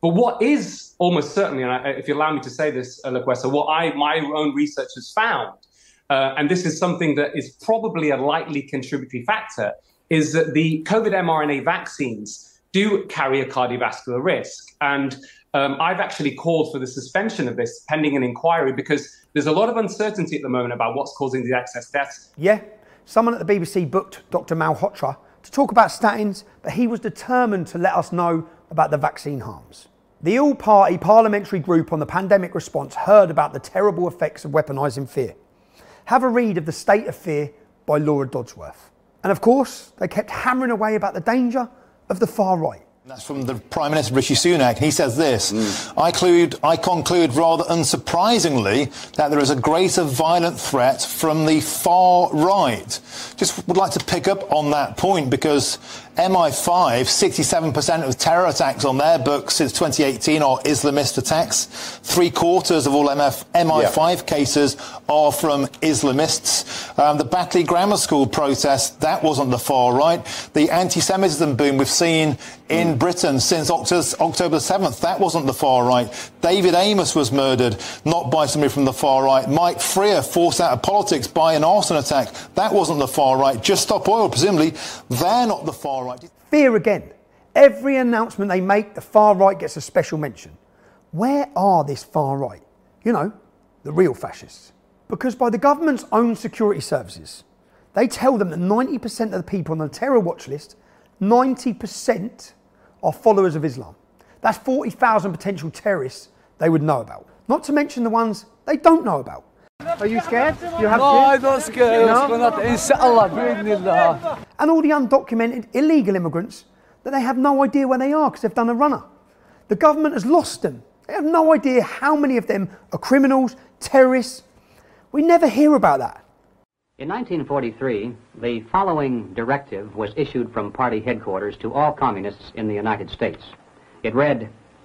But what is almost certainly, and I, if you allow me to say this, uh, Laquesta, what I, my own research has found, uh, and this is something that is probably a likely contributory factor, is that the COVID mRNA vaccines do carry a cardiovascular risk. And um, I've actually called for the suspension of this pending an inquiry because there's a lot of uncertainty at the moment about what's causing the excess deaths. Yeah, someone at the B B C booked Doctor Malhotra to talk about statins, but he was determined to let us know about the vaccine harms. The all-party parliamentary group on the pandemic response heard about the terrible effects of weaponising fear. Have a read of The State of Fear by Laura Dodsworth. And of course, they kept hammering away about the danger of the far right. That's from the Prime Minister Rishi Sunak. He says this, mm. I, conclude, I conclude rather unsurprisingly that there is a greater violent threat from the far right. Just would like to pick up on that point because M I five, sixty-seven percent of terror attacks on their books since twenty eighteen are Islamist attacks. Three quarters of all M I five yeah. cases are from Islamists. Um, the Batley Grammar School protest, that wasn't the far right. The anti-Semitism boom we've seen in Britain since October seventh, that wasn't the far right. David Amos was murdered, not by somebody from the far right. Mike Freer forced out of politics by an arson attack, that wasn't the far right. Just Stop Oil, presumably, they're not the far right. Fear again. Every announcement they make, the far right gets a special mention. Where are this far right? You know, the real fascists. Because by the government's own security services, they tell them that ninety percent of the people on the terror watch list, ninety percent are followers of Islam. That's forty thousand potential terrorists they would know about. Not to mention the ones they don't know about. Are you scared? You have no, I'm not scared. No? Inshallah. And all the undocumented illegal immigrants that they have no idea where they are because they've done a runner. The government has lost them. They have no idea how many of them are criminals, terrorists. We never hear about that. In nineteen forty-three, the following directive was issued from party headquarters to all communists in the United States. It read,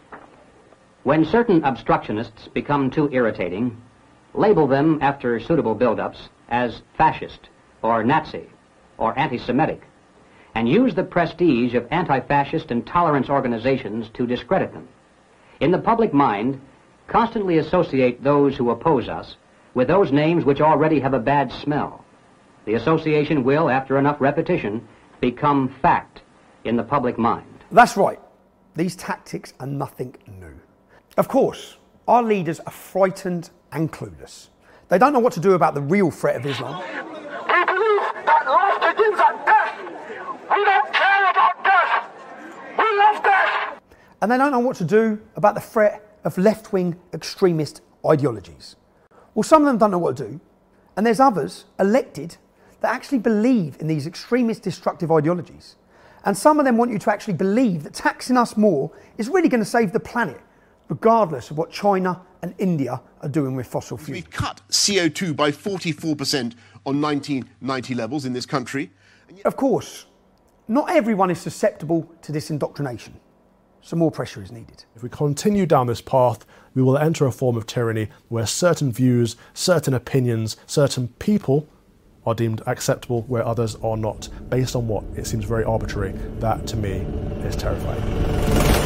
when certain obstructionists become too irritating, label them after suitable build-ups as fascist or Nazi or anti-Semitic, and use the prestige of anti-fascist and tolerance organizations to discredit them. In the public mind, constantly associate those who oppose us with those names which already have a bad smell. The association will, after enough repetition, become fact in the public mind. That's right. These tactics are nothing new. Of course, our leaders are frightened and clueless. They don't know what to do about the real threat of Islam. We believe that life begins at death. We don't care about death. We love death. And they don't know what to do about the threat of left-wing extremist ideologies. Well, some of them don't know what to do, and there's others elected that actually believe in these extremist destructive ideologies. And some of them want you to actually believe that taxing us more is really going to save the planet, regardless of what China and India are doing with fossil fuels. We've cut C O two by forty-four percent on nineteen ninety levels in this country. Of course, not everyone is susceptible to this indoctrination. Some more pressure is needed. If we continue down this path, we will enter a form of tyranny where certain views, certain opinions, certain people are deemed acceptable where others are not, based on what? It seems very arbitrary. That, to me, is terrifying.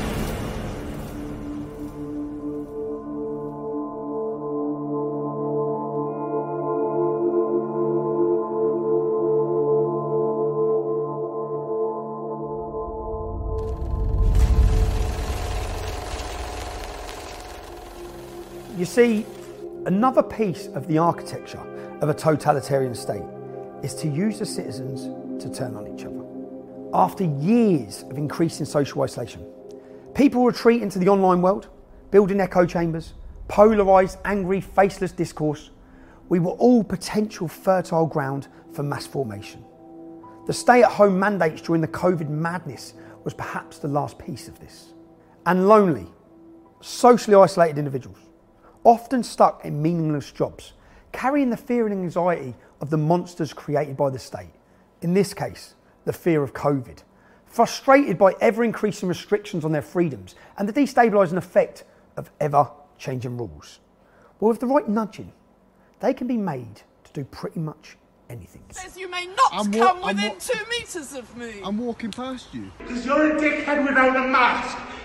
You see, another piece of the architecture of a totalitarian state is to use the citizens to turn on each other. After years of increasing social isolation, people retreat into the online world, building echo chambers, polarised, angry, faceless discourse. We were all potential fertile ground for mass formation. The stay-at-home mandates during the COVID madness was perhaps the last piece of this. And lonely, socially isolated individuals, often stuck in meaningless jobs, carrying the fear and anxiety of the monsters created by the state. In this case, the fear of COVID. Frustrated by ever-increasing restrictions on their freedoms and the destabilising effect of ever-changing rules. Well, with the right nudging, they can be made to do pretty much anything. Says you may not I'm come wa- within wa- two metres of me. I'm walking past you. Because you're a dickhead without a mask.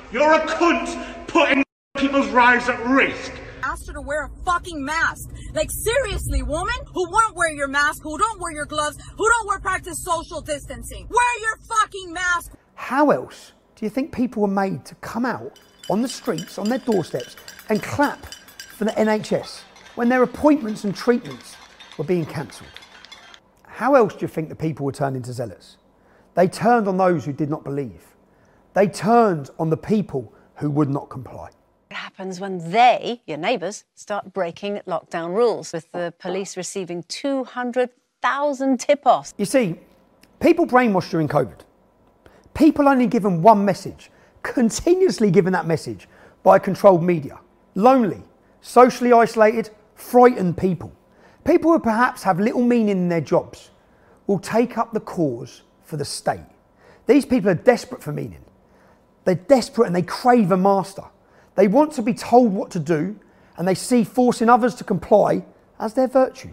You're a cunt putting people's lives at risk. Asked her to wear a fucking mask. Like, seriously, woman who won't wear your mask, who don't wear your gloves, who don't wear practice social distancing. Wear your fucking mask. How else do you think people were made to come out on the streets, on their doorsteps, and clap for the N H S when their appointments and treatments were being cancelled? How else do you think the people were turned into zealots? They turned on those who did not believe. They turned on the people who would not comply. What happens when they, your neighbours, start breaking lockdown rules, with the police receiving two hundred thousand tip-offs? You see, people brainwashed during COVID. People only given one message, continuously given that message by controlled media. Lonely, socially isolated, frightened people. People who perhaps have little meaning in their jobs will take up the cause for the state. These people are desperate for meaning. They're desperate and they crave a master. They want to be told what to do, and they see forcing others to comply as their virtue.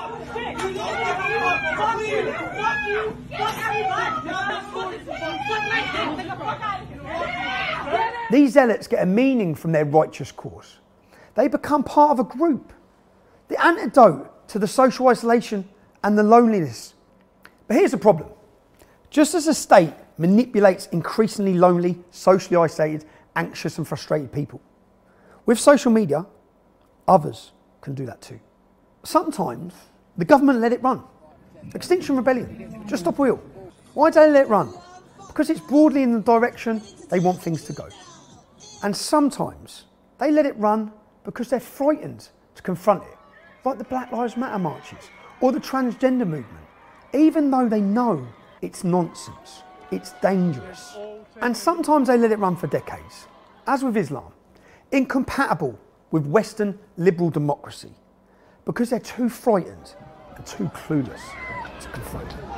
These zealots get a meaning from their righteous cause. They become part of a group. The antidote to the social isolation and the loneliness. But here's the problem. Just as the state manipulates increasingly lonely, socially isolated, anxious and frustrated people, with social media, others can do that too. Sometimes the government let it run. Extinction Rebellion, Just Stop Oil. Why do they let it run? Because it's broadly in the direction they want things to go. And sometimes they let it run because they're frightened to confront it, like the Black Lives Matter marches or the transgender movement, even though they know it's nonsense, it's dangerous. And sometimes they let it run for decades, as with Islam, incompatible with Western liberal democracy, because they're too frightened and too clueless to confront it.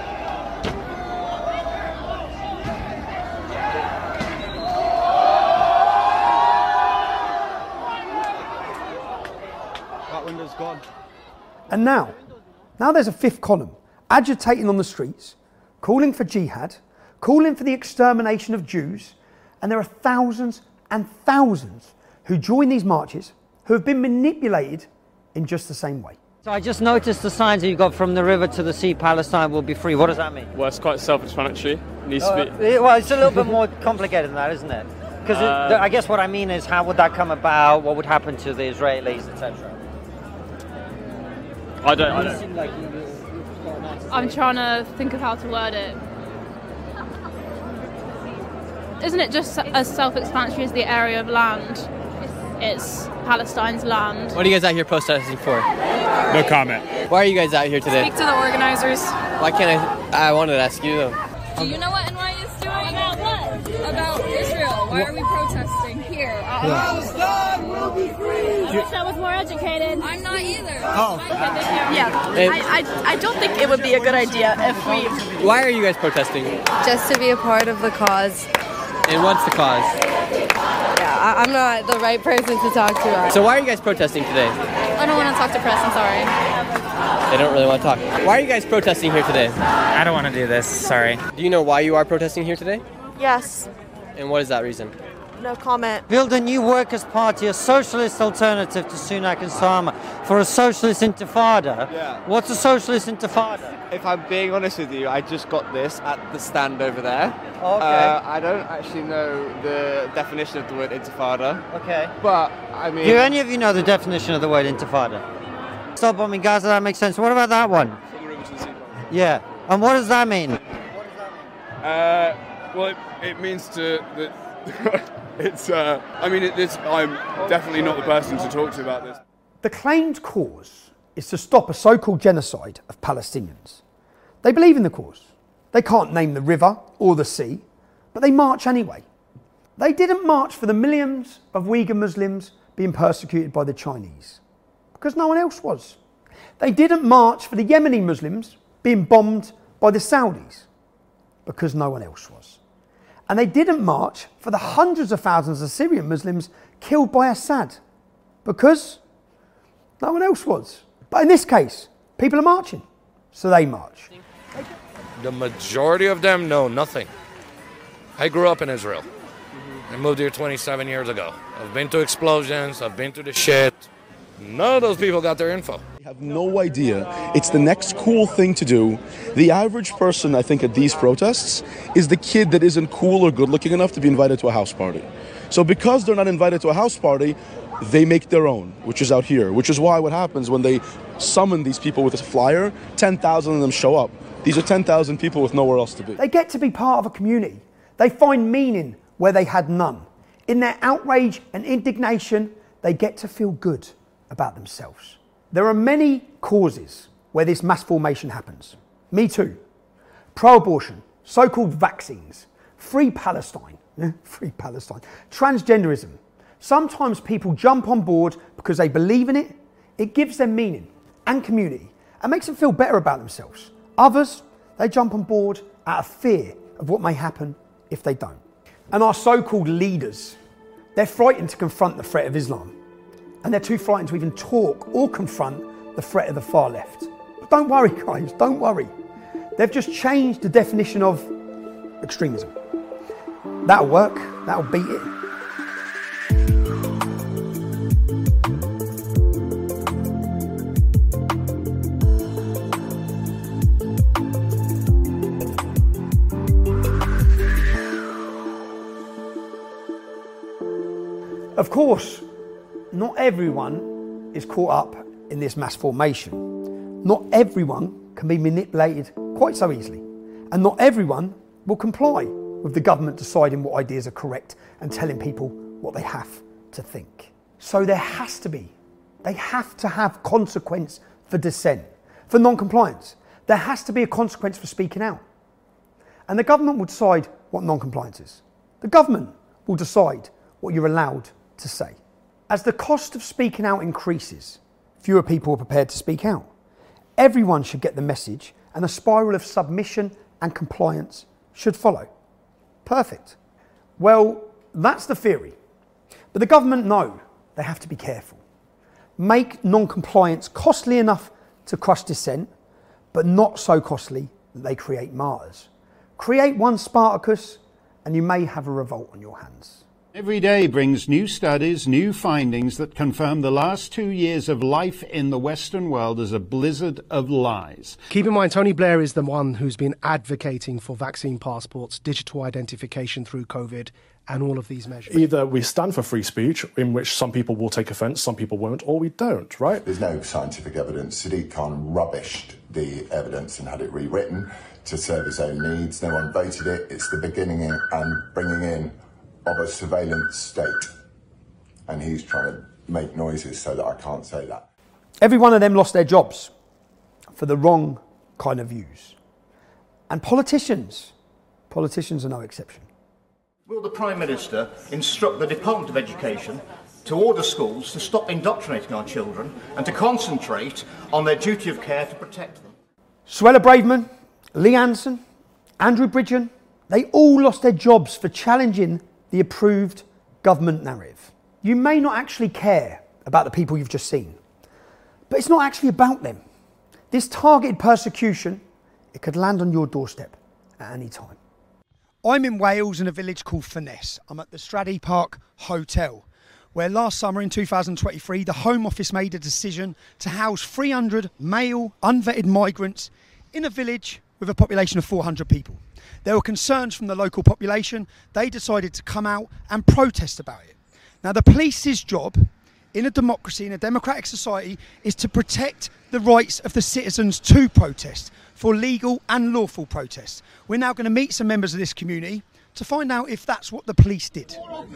That window's gone. And now, now there's a fifth column, agitating on the streets, calling for jihad, calling for the extermination of Jews, and there are thousands and thousands who join these marches who have been manipulated in just the same way. So I just noticed the signs that you've got from the river to the sea, Palestine will be free. What does that mean? Well, it's quite self-explanatory. It needs uh, to be... Well, it's a little bit more complicated than that, isn't it? Because uh, I guess what I mean is, how would that come about? What would happen to the Israelis, et cetera? I don't, I don't. Like I'm trying to think of how to word it. Isn't it just as self-explanatory as the area of land? It's Palestine's land. What are you guys out here protesting for? No comment. Why are you guys out here today? Speak to the organizers. Why can't I? I wanted to ask you though. Do you know what N Y is doing? About what? About Israel. Why are we protesting here? Palestine will be free. I wish I was more educated. I'm not either. Oh. Yeah. I, I, I don't think it would be a good idea if we... Why are you guys protesting? Just to be a part of the cause. And what's the cause? Yeah, I, I'm not the right person to talk to. So why are you guys protesting today? I don't want to talk to press, I'm sorry. They don't really want to talk. Why are you guys protesting here today? I don't want to do this, sorry. Do you know why you are protesting here today? Yes. And what is that reason? No comment. Build a new workers' party, a socialist alternative to Sunak and Starmer, for a socialist intifada. Yeah. What's a socialist intifada? If I'm being honest with you, I just got this at the stand over there. Okay. Uh, I don't actually know the definition of the word intifada. Okay. But, I mean... Do any of you know the definition of the word intifada? Stop bombing Gaza, that makes sense. What about that one? From the river to the sea. Yeah. And what does that mean? Uh, well, it, it means to... that it's, uh, I mean, it, it's, I'm definitely not the person to talk to about this. The claimed cause is to stop a so-called genocide of Palestinians. They believe in the cause. They can't name the river or the sea, but they march anyway. They didn't march for the millions of Uyghur Muslims being persecuted by the Chinese, because no one else was. They didn't march for the Yemeni Muslims being bombed by the Saudis, because no one else was. And they didn't march for the hundreds of thousands of Syrian Muslims killed by Assad, because no one else was. But in this case, people are marching, so they march. The majority of them know nothing. I grew up in Israel. I moved here twenty-seven years ago. I've been to explosions, I've been to the shit. None of those people got their info. I have no idea. It's the next cool thing to do. The average person, I think, at these protests is the kid that isn't cool or good looking enough to be invited to a house party. So because they're not invited to a house party, they make their own, which is out here, which is why what happens when they summon these people with a flyer, ten thousand of them show up. These are ten thousand people with nowhere else to be. They get to be part of a community. They find meaning where they had none. In their outrage and indignation, they get to feel good about themselves. There are many causes where this mass formation happens. Me Too, pro-abortion, so-called vaccines, free Palestine, free Palestine, transgenderism. Sometimes people jump on board because they believe in it. It gives them meaning and community and makes them feel better about themselves. Others, they jump on board out of fear of what may happen if they don't. And our so-called leaders, they're frightened to confront the threat of Islam. And they're too frightened to even talk or confront the threat of the far left. But don't worry, guys, don't worry. They've just changed the definition of extremism. That'll work, that'll beat it. Of course, not everyone is caught up in this mass formation. Not everyone can be manipulated quite so easily. And not everyone will comply with the government deciding what ideas are correct and telling people what they have to think. So there has to be, they have to have consequence for dissent, for non-compliance. There has to be a consequence for speaking out. And the government will decide what non-compliance is. The government will decide what you're allowed to say. As the cost of speaking out increases, fewer people are prepared to speak out. Everyone should get the message, and a spiral of submission and compliance should follow. Perfect. Well, that's the theory. But the government know they have to be careful. Make non-compliance costly enough to crush dissent, but not so costly that they create martyrs. Create one Spartacus, and you may have a revolt on your hands. Every day brings new studies, new findings that confirm the last two years of life in the Western world as a blizzard of lies. Keep in mind, Tony Blair is the one who's been advocating for vaccine passports, digital identification through COVID, and all of these measures. Either we stand for free speech, in which some people will take offence, some people won't, or we don't, right? There's no scientific evidence. Sadiq Khan rubbished the evidence and had it rewritten to serve his own needs. No one voted it. It's the beginning and bringing in of a surveillance state, and he's trying to make noises so that I can't say that. Every one of them lost their jobs for the wrong kind of views. And politicians, politicians are no exception. Will the Prime Minister instruct the Department of Education to order schools to stop indoctrinating our children and to concentrate on their duty of care to protect them? Suella Braverman, Lee Anderson, Andrew Bridgen, they all lost their jobs for challenging the approved government narrative. You may not actually care about the people you've just seen, but it's not actually about them. This targeted persecution, it could land on your doorstep at any time. I'm in Wales in a village called Furness. I'm at the Stradey Park Hotel, where last summer in two thousand twenty-three, the Home Office made a decision to house three hundred male unvetted migrants in a village with a population of four hundred people. There were concerns from the local population. They decided to come out and protest about it. Now, the police's job in a democracy, in a democratic society, is to protect the rights of the citizens to protest, for legal and lawful protests. We're now going to meet some members of this community to find out if that's what the police did.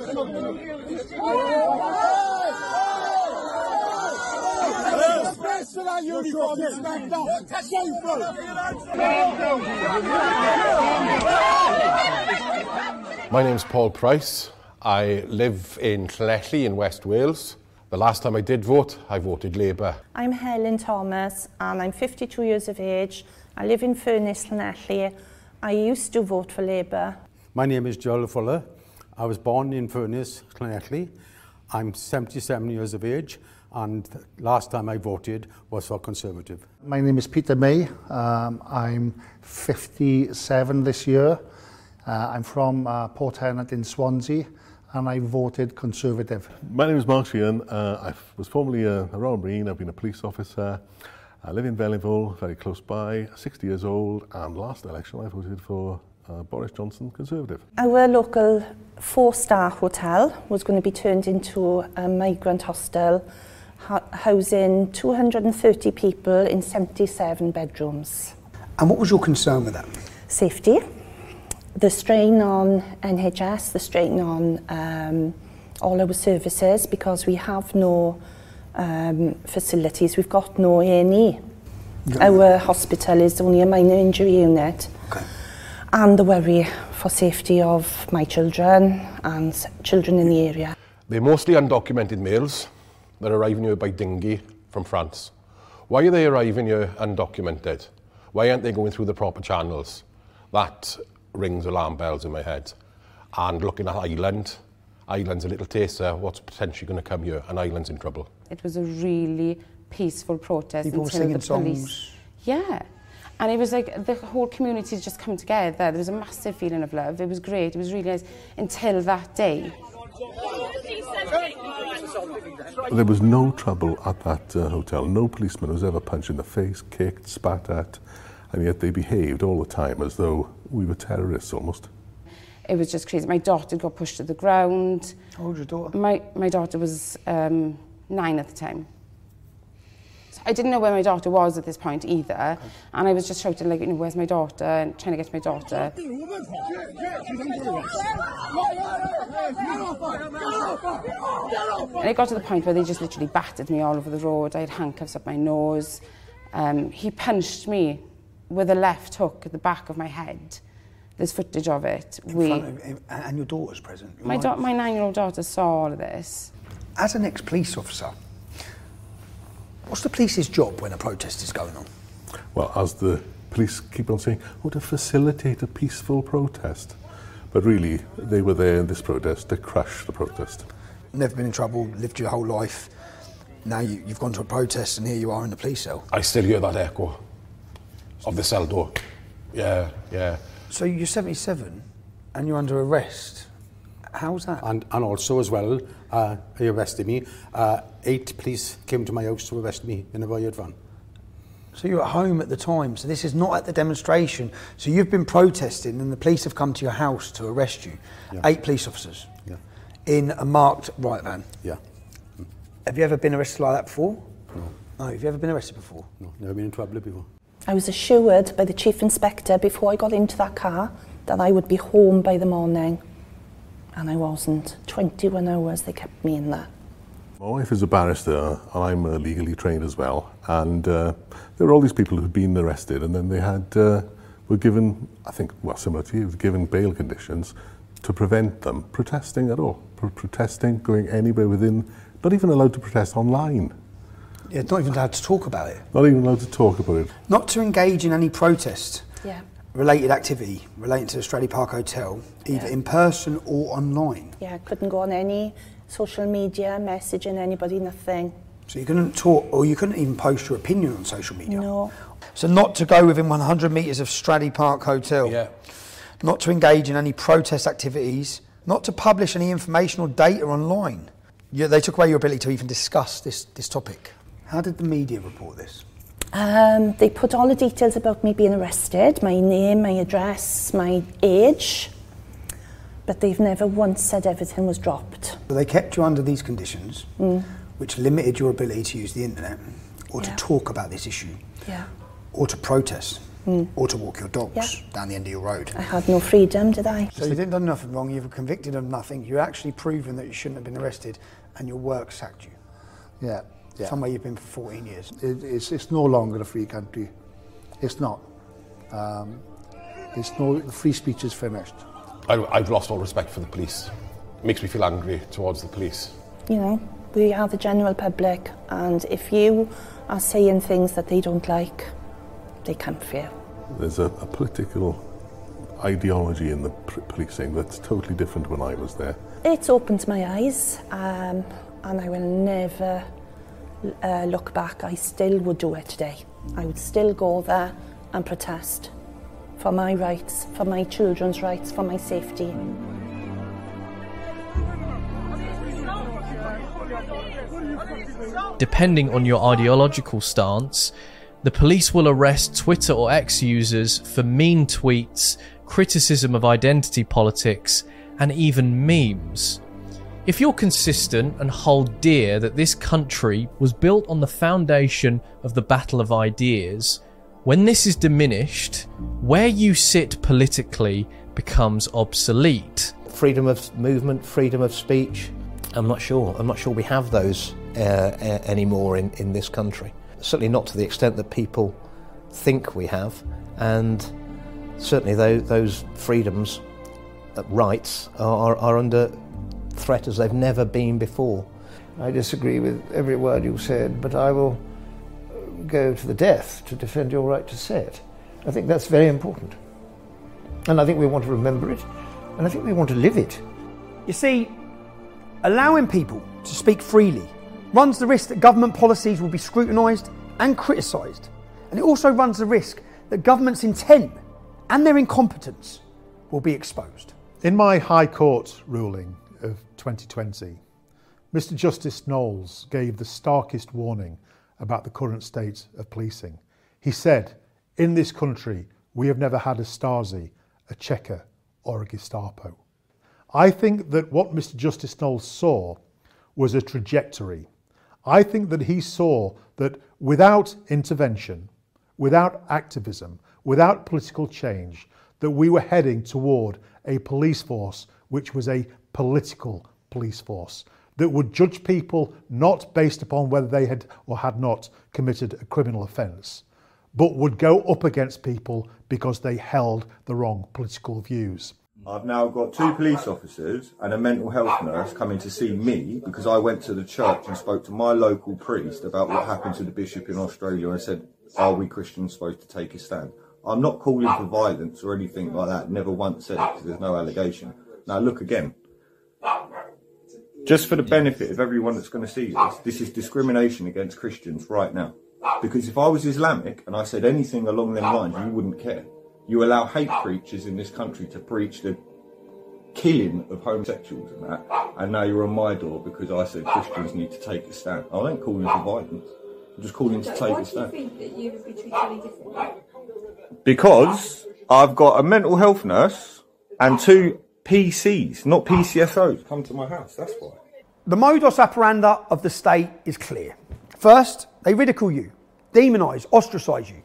My name's Paul Price. I live in Llanelli in West Wales. The last time I did vote, I voted Labour. I'm Helen Thomas and I'm fifty-two years of age. I live in Furness, Llanelli. I used to vote for Labour. My name is Joel Fuller. I was born in Furness, Llanelli. I'm seventy-seven years of age, and last time I voted was for Conservative. My name is Peter May. Um, I'm fifty-seven this year. Uh, I'm from uh, Port Hennett in Swansea, and I voted Conservative. My name is Mark Sheehan. Uh, I was formerly a, a Royal Marine. I've been a police officer. I live in Vellinville, very close by, sixty years old, and last election I voted for uh, Boris Johnson, Conservative. Our local four-star hotel was going to be turned into a migrant hostel, housing two hundred thirty people in seventy-seven bedrooms. And what was your concern with that? Safety. The strain on N H S, the strain on um, all our services, because we have no um, facilities, we've got no A and E. Our hospital is only a minor injury unit. Okay. And the worry for safety of my children and children in the area. They're mostly undocumented males. They're arriving here by dinghy from France. Why are they arriving here undocumented? Why aren't they going through the proper channels? That rings alarm bells in my head. And looking at Ireland, Ireland's a little taster, what's potentially going to come here, and Ireland's in trouble. It was a really peaceful protest People until singing the police... songs. Yeah. And it was like the whole community's just come together. There was a massive feeling of love. It was great. It was really nice until that day. There was no trouble at that uh, hotel. No policeman was ever punched in the face, kicked, spat at, and yet they behaved all the time as though we were terrorists almost. It was just crazy. My daughter got pushed to the ground. How old was your daughter? My, my daughter was um, nine at the time. So I didn't know where my daughter was at this point either. Okay. And I was just shouting, like, you know, where's my daughter? And trying to get to my daughter. And it got to the point where they just literally battered me all over the road. I had handcuffs up my nose. Um, he punched me with a left hook at the back of my head. There's footage of it. In we, front of him, and your daughter's present? My, Right. da my nine-year-old daughter saw all of this. As an ex-police officer, what's the police's job when a protest is going on? Well, as the police keep on saying, oh, to facilitate a peaceful protest. But really, they were there in this protest to crush the protest. Never been in trouble, lived your whole life. Now you, you've gone to a protest and here you are in the police cell. I still hear that echo of the cell door. Yeah, yeah. So you're seventy-seven and you're under arrest. How's that? And, and also as well, uh, he arrested me. Uh, eight police came to my house to arrest me in a riot van. So you're at home at the time, so this is not at the demonstration. So you've been protesting and the police have come to your house to arrest you. Yeah. Eight police officers. Yeah. In a marked riot van. Yeah. Mm. Have you ever been arrested like that before? No. No, have you ever been arrested before? No, never been in trouble before. I was assured by the chief inspector before I got into that car that I would be home by the morning. And I wasn't. twenty-one hours they kept me in there. My wife is a barrister and I'm uh, legally trained as well. And uh, there were all these people who'd been arrested and then they had uh, were given, I think, well, similar to you, given bail conditions to prevent them protesting at all. Pro protesting, going anywhere within, not even allowed to protest online. Yeah, not even allowed to talk about it. Not even allowed to talk about it. Not to engage in any protest. Yeah. Related activity relating to the Stradley Park Hotel, either Yeah. in person or online. Yeah, I couldn't go on any social media, messaging anybody, nothing. So you couldn't talk, or you couldn't even post your opinion on social media? No. So not to go within one hundred metres of Stradley Park Hotel? Yeah. Not to engage in any protest activities? Not to publish any information or data online? Yeah, they took away your ability to even discuss this, this topic. How did the media report this? Um, they put all the details about me being arrested, my name, my address, my age, but they've never once said everything was dropped. So they kept you under these conditions, Mm. which limited your ability to use the internet, or Yeah. to talk about this issue, Yeah. or to protest, Mm. or to walk your dogs Yeah. down the end of your road. I had no freedom, did I? So you didn't do nothing wrong, you were convicted of nothing, you're actually proven that you shouldn't have been arrested, and your work sacked you. Yeah, yeah. Somewhere you've been for fourteen years. It, it's, it's no longer a free country. It's not. Um, it's no, the free speech is finished. I, I've lost all respect for the police. It makes me feel angry towards the police. You know, we are the general public, and if you are saying things that they don't like, they come for you. There's a, a political ideology in the policing that's totally different when I was there. It's opened my eyes, um, and I will never uh, look back. I still would do it today. I would still go there and protest for my rights, for my children's rights, for my safety. Depending on your ideological stance, the police will arrest Twitter or X users for mean tweets, criticism of identity politics, and even memes. If you're consistent and hold dear that this country was built on the foundation of the battle of ideas, when this is diminished, where you sit politically becomes obsolete. Freedom of movement, freedom of speech, I'm not sure. I'm not sure we have those uh, anymore in, in this country. Certainly not to the extent that people think we have, and certainly those, those freedoms, uh, rights, are, are under threat as they've never been before. I disagree with every word you said, but I will go to the death to defend your right to say it. I think that's very important. And I think we want to remember it, and I think we want to live it. You see, allowing people to speak freely runs the risk that government policies will be scrutinised and criticised. And it also runs the risk that government's intent and their incompetence will be exposed. In my High Court ruling of twenty twenty, Mister Justice Knowles gave the starkest warning about the current state of policing. He said, in this country, we have never had a Stasi, a Cheka or a Gestapo. I think that what Mister Justice Knowles saw was a trajectory. I think that he saw that without intervention, without activism, without political change, that we were heading toward a police force which was a political police force that would judge people not based upon whether they had or had not committed a criminal offence, but would go up against people because they held the wrong political views. I've now got two police officers and a mental health nurse coming to see me because I went to the church and spoke to my local priest about what happened to the bishop in Australia and said, are we Christians supposed to take a stand? I'm not calling for violence or anything like that, never once said it because there's no allegation. Now look again. Just for the benefit of everyone that's going to see this, this is discrimination against Christians right now. Because if I was Islamic and I said anything along them lines, you wouldn't care. You allow hate preachers in this country to preach the killing of homosexuals and that, and now you're on my door because I said Christians need to take a stand. I don't call them for violence. I'm just calling to take a stand. Why do you think that you would be treated any differently? Because I've got a mental health nurse and two P Cs, not P C S Os, come to my house, that's why. The modus operandi of the state is clear. First, they ridicule you, demonise, ostracise you.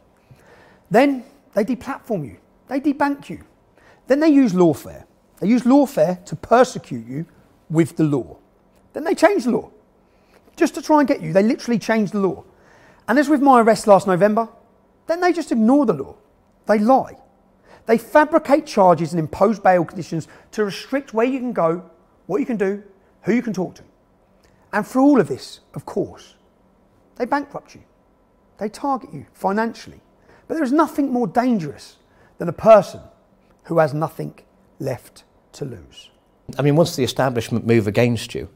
Then they deplatform you, they debank you. Then they use lawfare. They use lawfare to persecute you with the law. Then they change the law. Just to try and get you, they literally change the law. And as with my arrest last November, then they just ignore the law. They lie. They fabricate charges and impose bail conditions to restrict where you can go, what you can do, who you can talk to. And through all of this, of course, they bankrupt you. They target you financially. But there is nothing more dangerous than a person who has nothing left to lose. I mean, once the establishment move against you,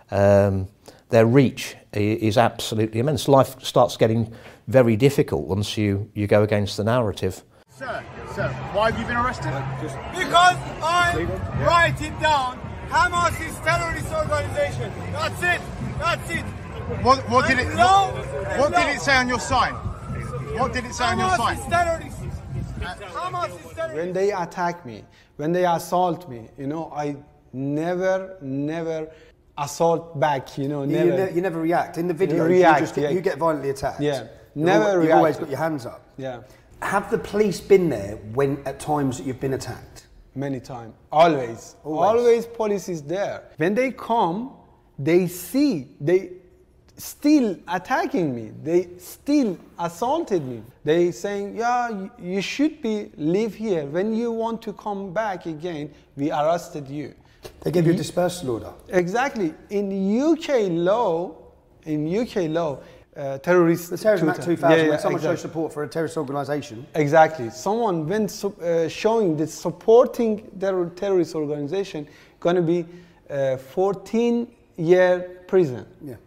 um, their reach is absolutely immense. Life starts getting very difficult once you, you go against the narrative. Sir, sir, why have you been arrested? Because I'm writing down Hamas is terrorist organization. That's it. That's it. What, what did it? What, what did it say on your sign? What did it say on your sign? Hamas is terrorist. Hamas is terrorist. When they attack me, when they assault me, you know, I never, never assault back. You know, You, never. you, ne- you never react. In the video, react, you, just get, yeah. you get violently attacked. Yeah, You've never al- You've react. always got your hands up. Yeah. Have the police been there when at times that you've been attacked? Many times. Always. Always. Always police is there. When they come, they see, they still attacking me. They still assaulted me. They saying, yeah, you, you should be live here. When you want to come back again, we arrested you. They give you a dispersal order. Exactly. In U K law, in U K law, uh, terrorist... The Terrorism Act two thousand, Yeah, yeah, when someone exactly. shows support for a terrorist organisation. Exactly. Someone when su- uh, showing that supporting their terrorist organization going to be uh, fourteen year prison. Yeah.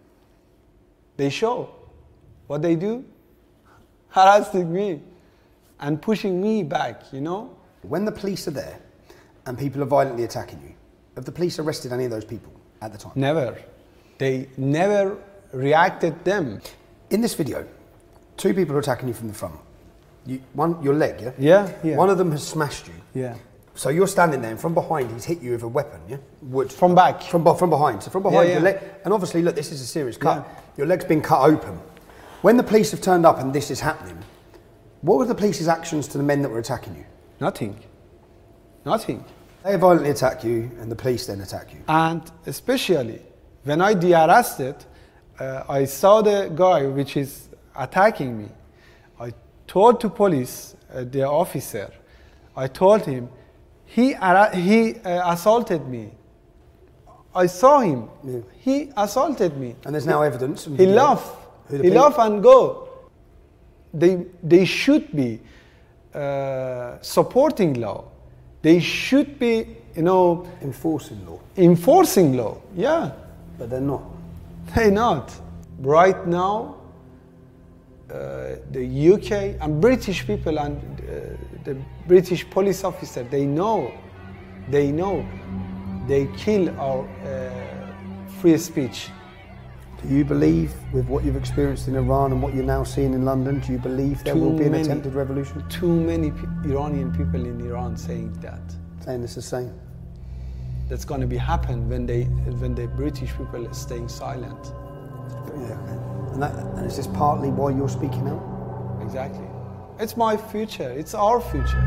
They show what they do, harassing me and pushing me back. You know. When the police are there and people are violently attacking you, have the police arrested any of those people at the time? Never. They never reacted them. In this video, two people are attacking you from the front. You, one, your leg, yeah? Yeah, yeah. One of them has smashed you. Yeah. So you're standing there, and from behind, he's hit you with a weapon, yeah? Wood. From back. From, from behind. So from behind, Yeah, your yeah. leg. And obviously, look, this is a serious cut. Yeah. Your leg's been cut open. When the police have turned up and this is happening, what were the police's actions to the men that were attacking you? Nothing. Nothing. They violently attack you, and the police then attack you. And especially when I de-arrested, uh, I saw the guy which is attacking me. I told to police, uh, the officer, I told him, he, ara- he uh, assaulted me. I saw him. Yeah. He assaulted me. And there's now evidence. He laughed. He laughed and go. They, they should be uh, supporting law. They should be, you know... Enforcing law. Enforcing law, yeah. But they're not. They're not. Right now, uh, the U K and British people and uh, the British police officer, they know, they know, they kill our uh, free speech. Do you believe, with what you've experienced in Iran and what you're now seeing in London, do you believe there Too will be an many- attempted revolution? Too many pe- Iranian people in Iran saying that. Saying it's the same. That's going to be happen when they when the British people are staying silent. Yeah, okay. And, that, and is this partly why you're speaking out? Exactly. It's my future. It's our future.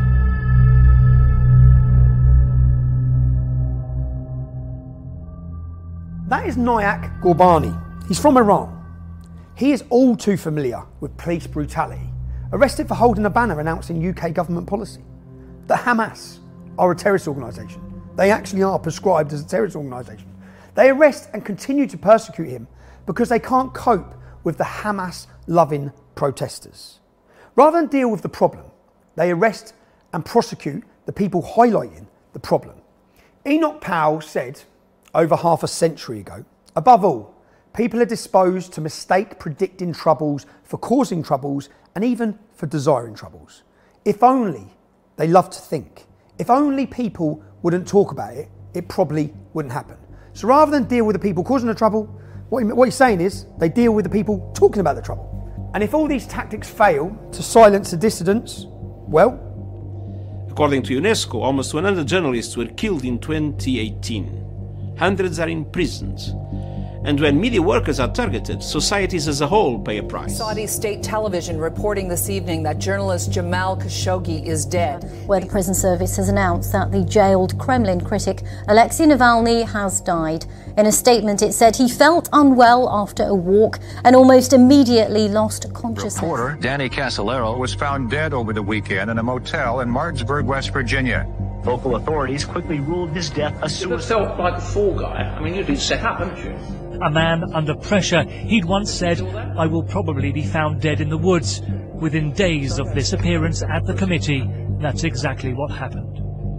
That is Nayak Gorbani. He's from Iran. He is all too familiar with police brutality. Arrested for holding a banner announcing U K government policy. The Hamas are a terrorist organisation. They actually are prescribed as a terrorist organisation. They arrest and continue to persecute him because they can't cope with the Hamas-loving protesters. Rather than deal with the problem, they arrest and prosecute the people highlighting the problem. Enoch Powell said over half a century ago, above all, people are disposed to mistake predicting troubles for causing troubles and even for desiring troubles. If only they love to think. If only people wouldn't talk about it, it probably wouldn't happen. So rather than deal with the people causing the trouble, what, he, what he's saying is they deal with the people talking about the trouble. And if all these tactics fail to silence the dissidents, well... According to UNESCO, almost one hundred journalists were killed in twenty eighteen. Hundreds are in prisons. And when media workers are targeted, societies as a whole pay a price. Saudi state television reporting this evening that journalist Jamal Khashoggi is dead. Where the prison service has announced that the jailed Kremlin critic Alexei Navalny has died. In a statement, it said he felt unwell after a walk and almost immediately lost consciousness. Reporter Danny Casolaro was found dead over the weekend in a motel in Martinsburg, West Virginia. Local authorities quickly ruled his death a suicide. You felt like a fall guy. I mean, you'd been set up, hadn't you? A man under pressure. He'd once said, "I will probably be found dead in the woods." Within days of this appearance at the committee, that's exactly what happened.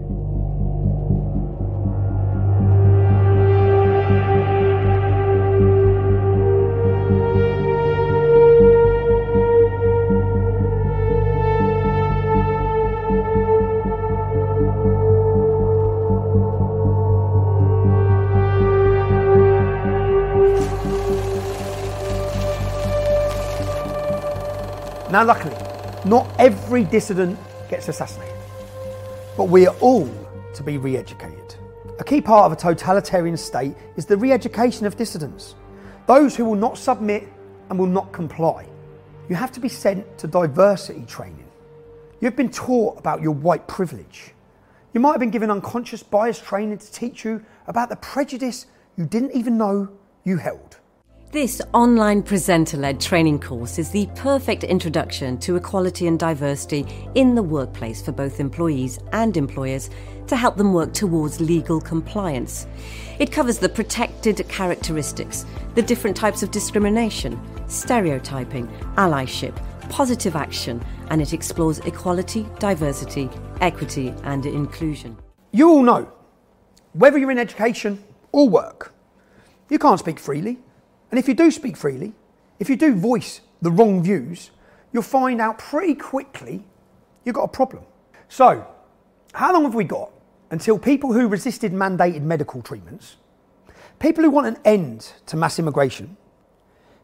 Now luckily, not every dissident gets assassinated, but we are all to be re-educated. A key part of a totalitarian state is the re-education of dissidents, those who will not submit and will not comply. You have to be sent to diversity training. You've been taught about your white privilege. You might have been given unconscious bias training to teach you about the prejudice you didn't even know you held. This online presenter-led training course is the perfect introduction to equality and diversity in the workplace for both employees and employers to help them work towards legal compliance. It covers the protected characteristics, the different types of discrimination, stereotyping, allyship, positive action, and it explores equality, diversity, equity, and inclusion. You all know, whether you're in education or work, you can't speak freely. And if you do speak freely, if you do voice the wrong views, you'll find out pretty quickly you've got a problem. So, how long have we got until people who resisted mandated medical treatments, people who want an end to mass immigration,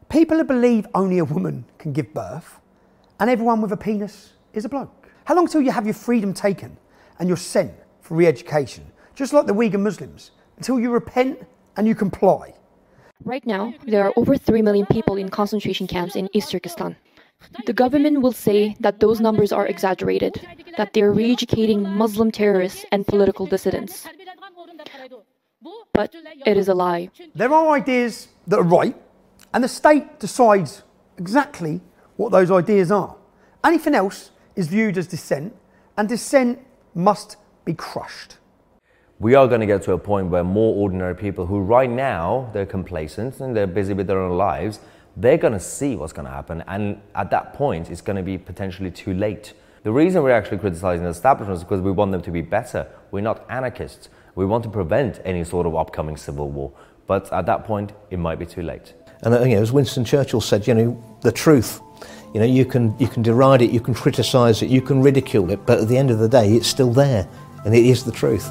People who believe only a woman can give birth and everyone with a penis is a bloke. How long till you have your freedom taken and you're sent for re-education, just like the Uyghur Muslims, until you repent and you comply? Right now, there are over three million people in concentration camps in East Turkestan. The government will say that those numbers are exaggerated, that they are re-educating Muslim terrorists and political dissidents. But it is a lie. There are ideas that are right, and the state decides exactly what those ideas are. Anything else is viewed as dissent, and dissent must be crushed. We are going to get to a point where more ordinary people who right now, they're complacent and they're busy with their own lives, they're going to see what's going to happen, and at that point it's going to be potentially too late. The reason we're actually criticizing the establishment is because we want them to be better. We're not anarchists. We want to prevent any sort of upcoming civil war, but at that point it might be too late. And you know, as Winston Churchill said, you know, the truth, you know, you can you can deride it, you can criticize it, you can ridicule it, but at the end of the day it's still there, and it is the truth.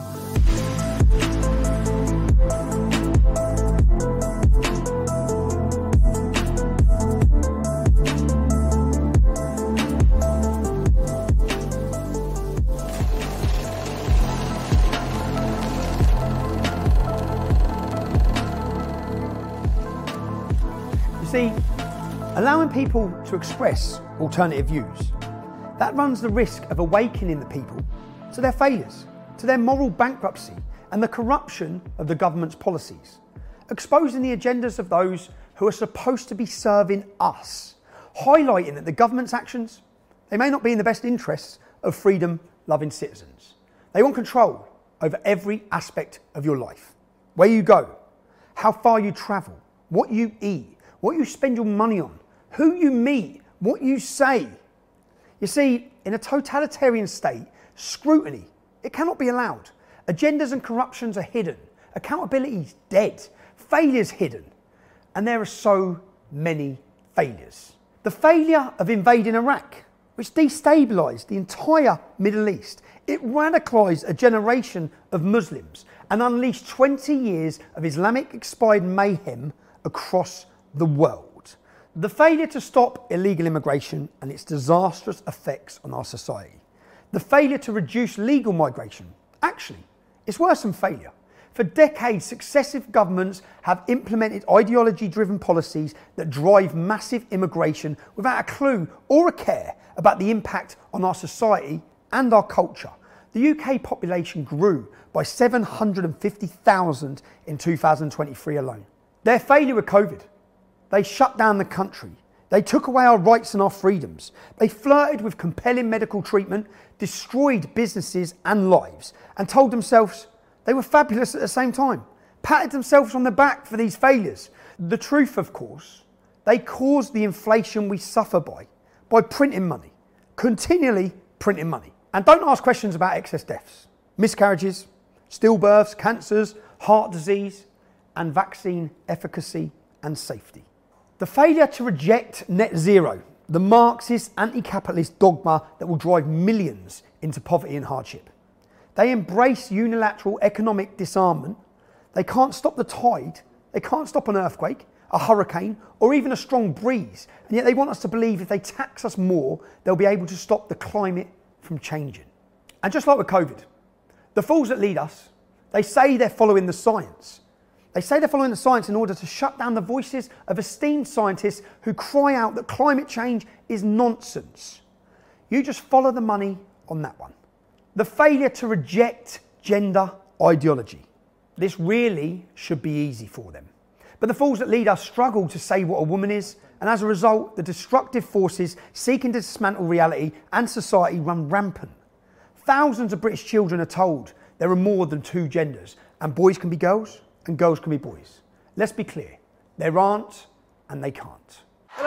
See, allowing people to express alternative views, that runs the risk of awakening the people to their failures, to their moral bankruptcy and the corruption of the government's policies, exposing the agendas of those who are supposed to be serving us, highlighting that the government's actions, they may not be in the best interests of freedom-loving citizens. They want control over every aspect of your life, where you go, how far you travel, what you eat, what you spend your money on, who you meet, what you say. You see, in a totalitarian state, scrutiny, it cannot be allowed. Agendas and corruptions are hidden. Accountability is dead. Failure's hidden. And there are so many failures. The failure of invading Iraq, which destabilised the entire Middle East. It radicalised a generation of Muslims and unleashed twenty years of Islamic-inspired mayhem across the world. The failure to stop illegal immigration and its disastrous effects on our society. The failure to reduce legal migration. Actually, it's worse than failure. For decades, successive governments have implemented ideology-driven policies that drive massive immigration without a clue or a care about the impact on our society and our culture. The U K population grew by seven hundred fifty thousand in two thousand twenty-three alone. Their failure with COVID. They shut down the country. They took away our rights and our freedoms. They flirted with compelling medical treatment, destroyed businesses and lives, and told themselves they were fabulous at the same time. Patted themselves on the back for these failures. The truth, of course, they caused the inflation we suffer by, by printing money, continually printing money. And don't ask questions about excess deaths, miscarriages, stillbirths, cancers, heart disease, and vaccine efficacy and safety. The failure to reject net zero, the Marxist anti-capitalist dogma that will drive millions into poverty and hardship. They embrace unilateral economic disarmament. They can't stop the tide, they can't stop an earthquake, a hurricane, or even a strong breeze. And yet they want us to believe if they tax us more, they'll be able to stop the climate from changing. And just like with COVID, the fools that lead us, they say they're following the science. They say they're following the science in order to shut down the voices of esteemed scientists who cry out that climate change is nonsense. You just follow the money on that one. The failure to reject gender ideology. This really should be easy for them. But the fools that lead us struggle to say what a woman is, and as a result, the destructive forces seeking to dismantle reality and society run rampant. Thousands of British children are told there are more than two genders, and boys can be girls, and girls can be boys. Let's be clear, there aren't and they can't.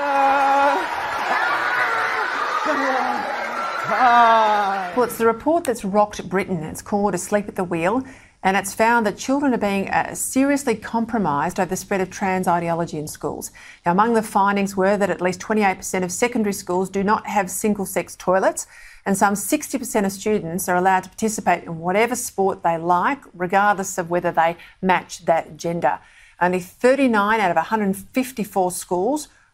Well, it's the report that's rocked Britain. It's called Asleep at the Wheel, and it's found that children are being uh, seriously compromised over the spread of trans ideology in schools. Now, among the findings were that at least twenty-eight percent of secondary schools do not have single-sex toilets, and some sixty percent of students are allowed to participate in whatever sport they like, regardless of whether they match that gender. Only thirty-nine out of one hundred fifty-four schools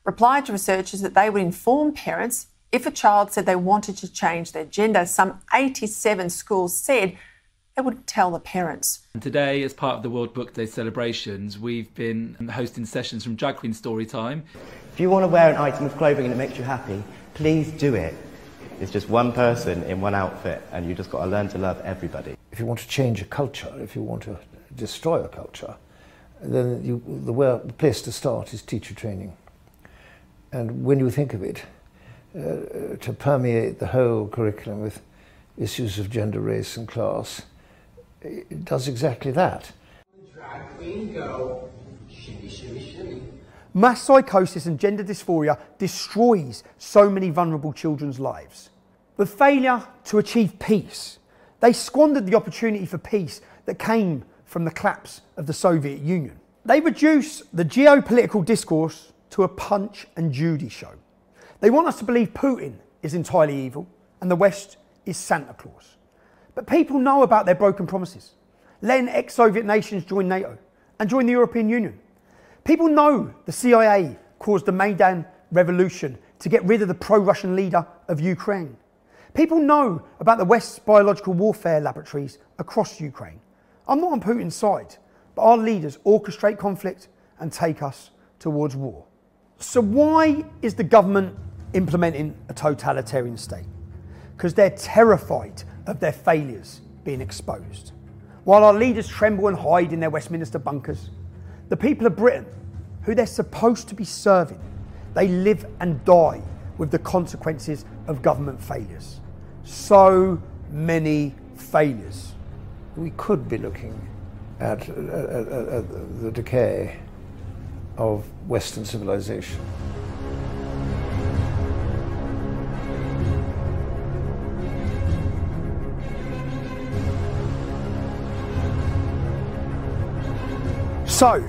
replied to researchers that they would inform parents if a child said they wanted to change their gender. Some eighty-seven schools said they would tell the parents. And today, as part of the World Book Day celebrations, we've been hosting sessions from Drag Queen Storytime. If you want to wear an item of clothing and it makes you happy, please do it. It's just one person in one outfit, and you just got to learn to love everybody. If you want to change a culture, if you want to destroy a culture, then you, the, way, the place to start is teacher training. And when you think of it, uh, to permeate the whole curriculum with issues of gender, race and class, it does exactly that. Drag queen go, shimmy, shimmy, shimmy. Mass psychosis and gender dysphoria destroys so many vulnerable children's lives. With failure to achieve peace, they squandered the opportunity for peace that came from the collapse of the Soviet Union. They reduce the geopolitical discourse to a Punch and Judy show. They want us to believe Putin is entirely evil and the West is Santa Claus. But people know about their broken promises, letting ex-Soviet nations join NATO and join the European Union. People know the C I A caused the Maidan revolution to get rid of the pro-Russian leader of Ukraine. People know about the West's biological warfare laboratories across Ukraine. I'm not on Putin's side, but our leaders orchestrate conflict and take us towards war. So why is the government implementing a totalitarian state? Because they're terrified of their failures being exposed. While our leaders tremble and hide in their Westminster bunkers, the people of Britain, who they're supposed to be serving, they live and die with the consequences of government failures. So many failures. We could be looking at, at, at, at the decay of Western civilization. So,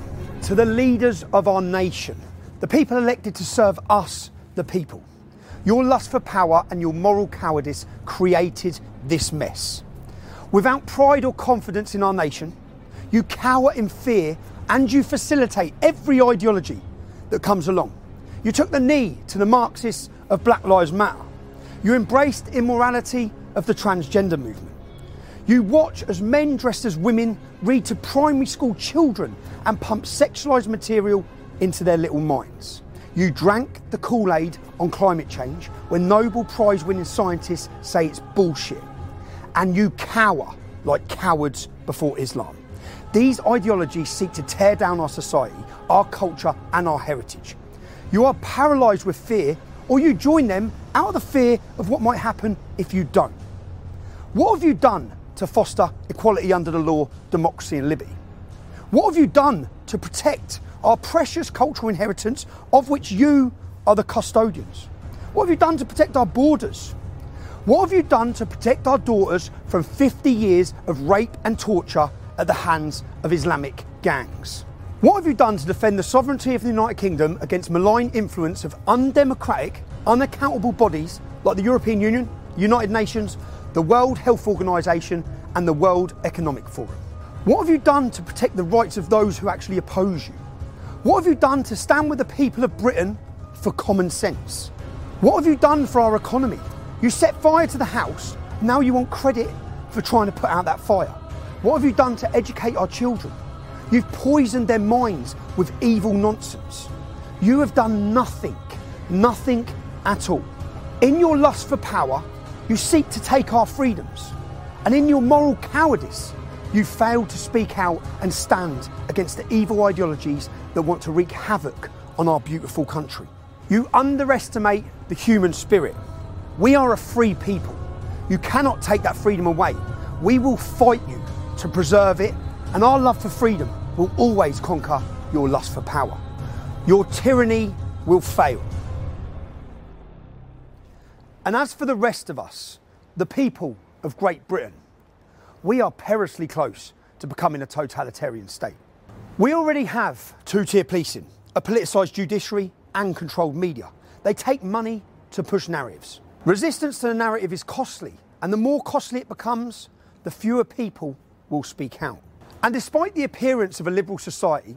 to the leaders of our nation, the people elected to serve us, the people, your lust for power and your moral cowardice created this mess. Without pride or confidence in our nation, you cower in fear and you facilitate every ideology that comes along. You took the knee to the Marxists of Black Lives Matter. You embraced immorality of the transgender movement. You watch as men dressed as women read to primary school children and pump sexualised material into their little minds. You drank the Kool-Aid on climate change when Nobel Prize winning scientists say it's bullshit. And you cower like cowards before Islam. These ideologies seek to tear down our society, our culture and our heritage. You are paralysed with fear, or you join them out of the fear of what might happen if you don't. What have you done to foster equality under the law, democracy and liberty? What have you done to protect our precious cultural inheritance of which you are the custodians? What have you done to protect our borders? What have you done to protect our daughters from fifty years of rape and torture at the hands of Islamic gangs? What have you done to defend the sovereignty of the United Kingdom against malign influence of undemocratic, unaccountable bodies like the European Union, United Nations, the World Health Organization and the World Economic Forum? What have you done to protect the rights of those who actually oppose you? What have you done to stand with the people of Britain for common sense? What have you done for our economy? You set fire to the house, now you want credit for trying to put out that fire. What have you done to educate our children? You've poisoned their minds with evil nonsense. You have done nothing, nothing at all. In your lust for power, you seek to take our freedoms. And in your moral cowardice, you failed to speak out and stand against the evil ideologies that want to wreak havoc on our beautiful country. You underestimate the human spirit. We are a free people. You cannot take that freedom away. We will fight you to preserve it, and our love for freedom will always conquer your lust for power. Your tyranny will fail. And as for the rest of us, the people of Great Britain, we are perilously close to becoming a totalitarian state. We already have two-tier policing, a politicised judiciary and controlled media. They take money to push narratives. Resistance to the narrative is costly, and the more costly it becomes, the fewer people will speak out. And despite the appearance of a liberal society,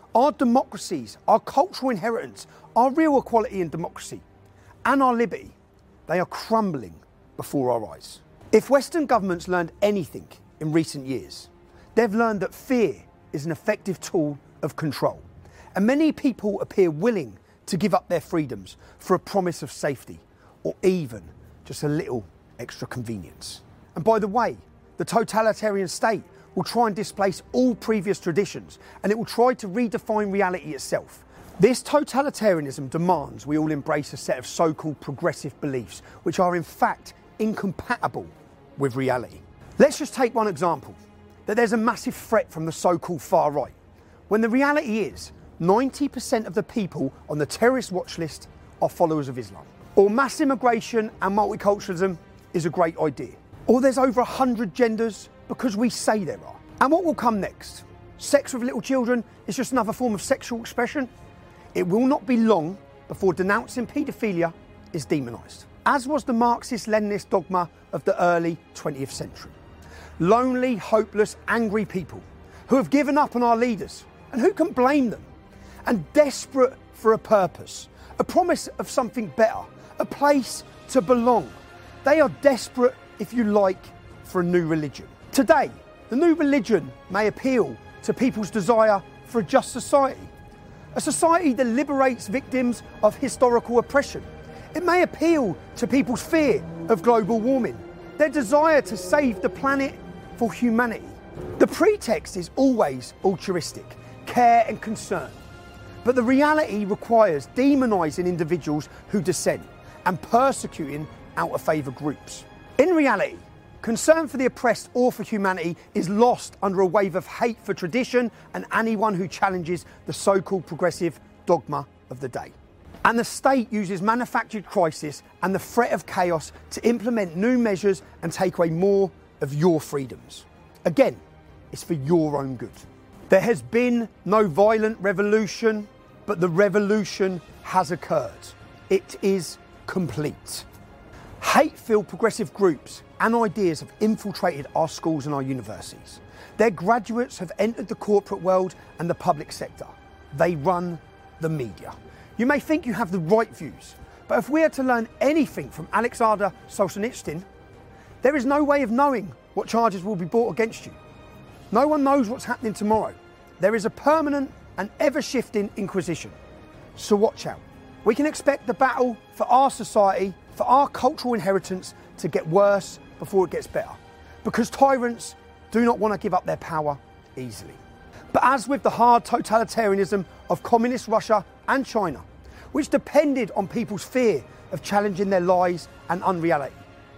Our democracies, our cultural inheritance, our real equality and democracy, and our liberty, they are crumbling before our eyes. If Western governments learned anything in recent years, they've learned that fear is an effective tool of control. And many people appear willing to give up their freedoms for a promise of safety, or even just a little extra convenience. And by the way, the totalitarian state will try and displace all previous traditions, and it will try to redefine reality itself. This totalitarianism demands we all embrace a set of so-called progressive beliefs, which are in fact incompatible with reality. Let's just take one example, that there's a massive threat from the so-called far right, when the reality is ninety percent of the people on the terrorist watch list are followers of Islam. Or mass immigration and multiculturalism is a great idea. Or there's over one hundred genders because we say there are. And what will come next? Sex with little children is just another form of sexual expression? It will not be long before denouncing paedophilia is demonised, as was the Marxist-Leninist dogma of the early twentieth century. Lonely, hopeless, angry people who have given up on our leaders, and who can blame them? And desperate for a purpose, a promise of something better, a place to belong. They are desperate, if you like, for a new religion. Today, the new religion may appeal to people's desire for a just society, a society that liberates victims of historical oppression. It may appeal to people's fear of global warming, their desire to save the planet for humanity. The pretext is always altruistic, care and concern. But the reality requires demonising individuals who dissent and persecuting out-of-favour groups. In reality, concern for the oppressed or for humanity is lost under a wave of hate for tradition and anyone who challenges the so-called progressive dogma of the day. And the state uses manufactured crisis and the threat of chaos to implement new measures and take away more of your freedoms. Again, it's for your own good. There has been no violent revolution, but the revolution has occurred. It is complete. Hate-filled progressive groups and ideas have infiltrated our schools and our universities. Their graduates have entered the corporate world and the public sector. They run the media. You may think you have the right views, but if we are to learn anything from Alexander Solzhenitsyn, there is no way of knowing what charges will be brought against you. No one knows what's happening tomorrow. There is a permanent and ever-shifting inquisition. So watch out. We can expect the battle for our society, for our cultural inheritance, to get worse before it gets better. Because tyrants do not want to give up their power easily. But as with the hard totalitarianism of communist Russia and China, which depended on people's fear of challenging their lies and unreality,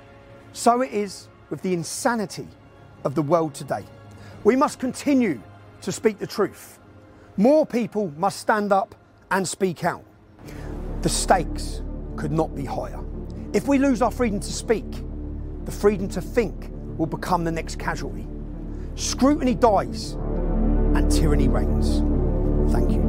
so it is with the insanity of the world today. We must continue to speak the truth. More people must stand up and speak out. The stakes could not be higher. If we lose our freedom to speak, the freedom to think will become the next casualty. Scrutiny dies and tyranny reigns. Thank you.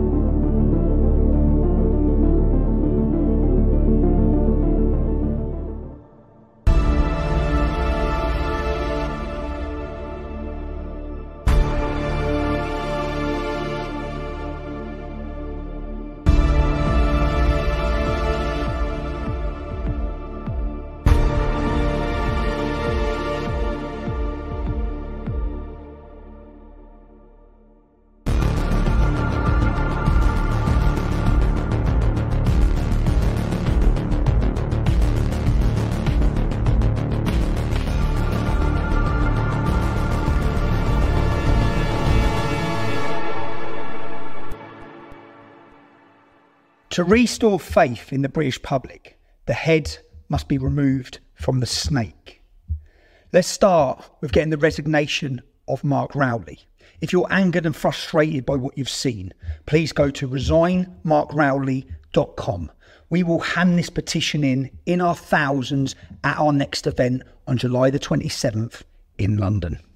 To restore faith in the British public, the head must be removed from the snake. Let's start with getting the resignation of Mark Rowley. If you're angered and frustrated by what you've seen, please go to resign mark rowley dot com. We will hand this petition in in our thousands at our next event on July the twenty-seventh in London.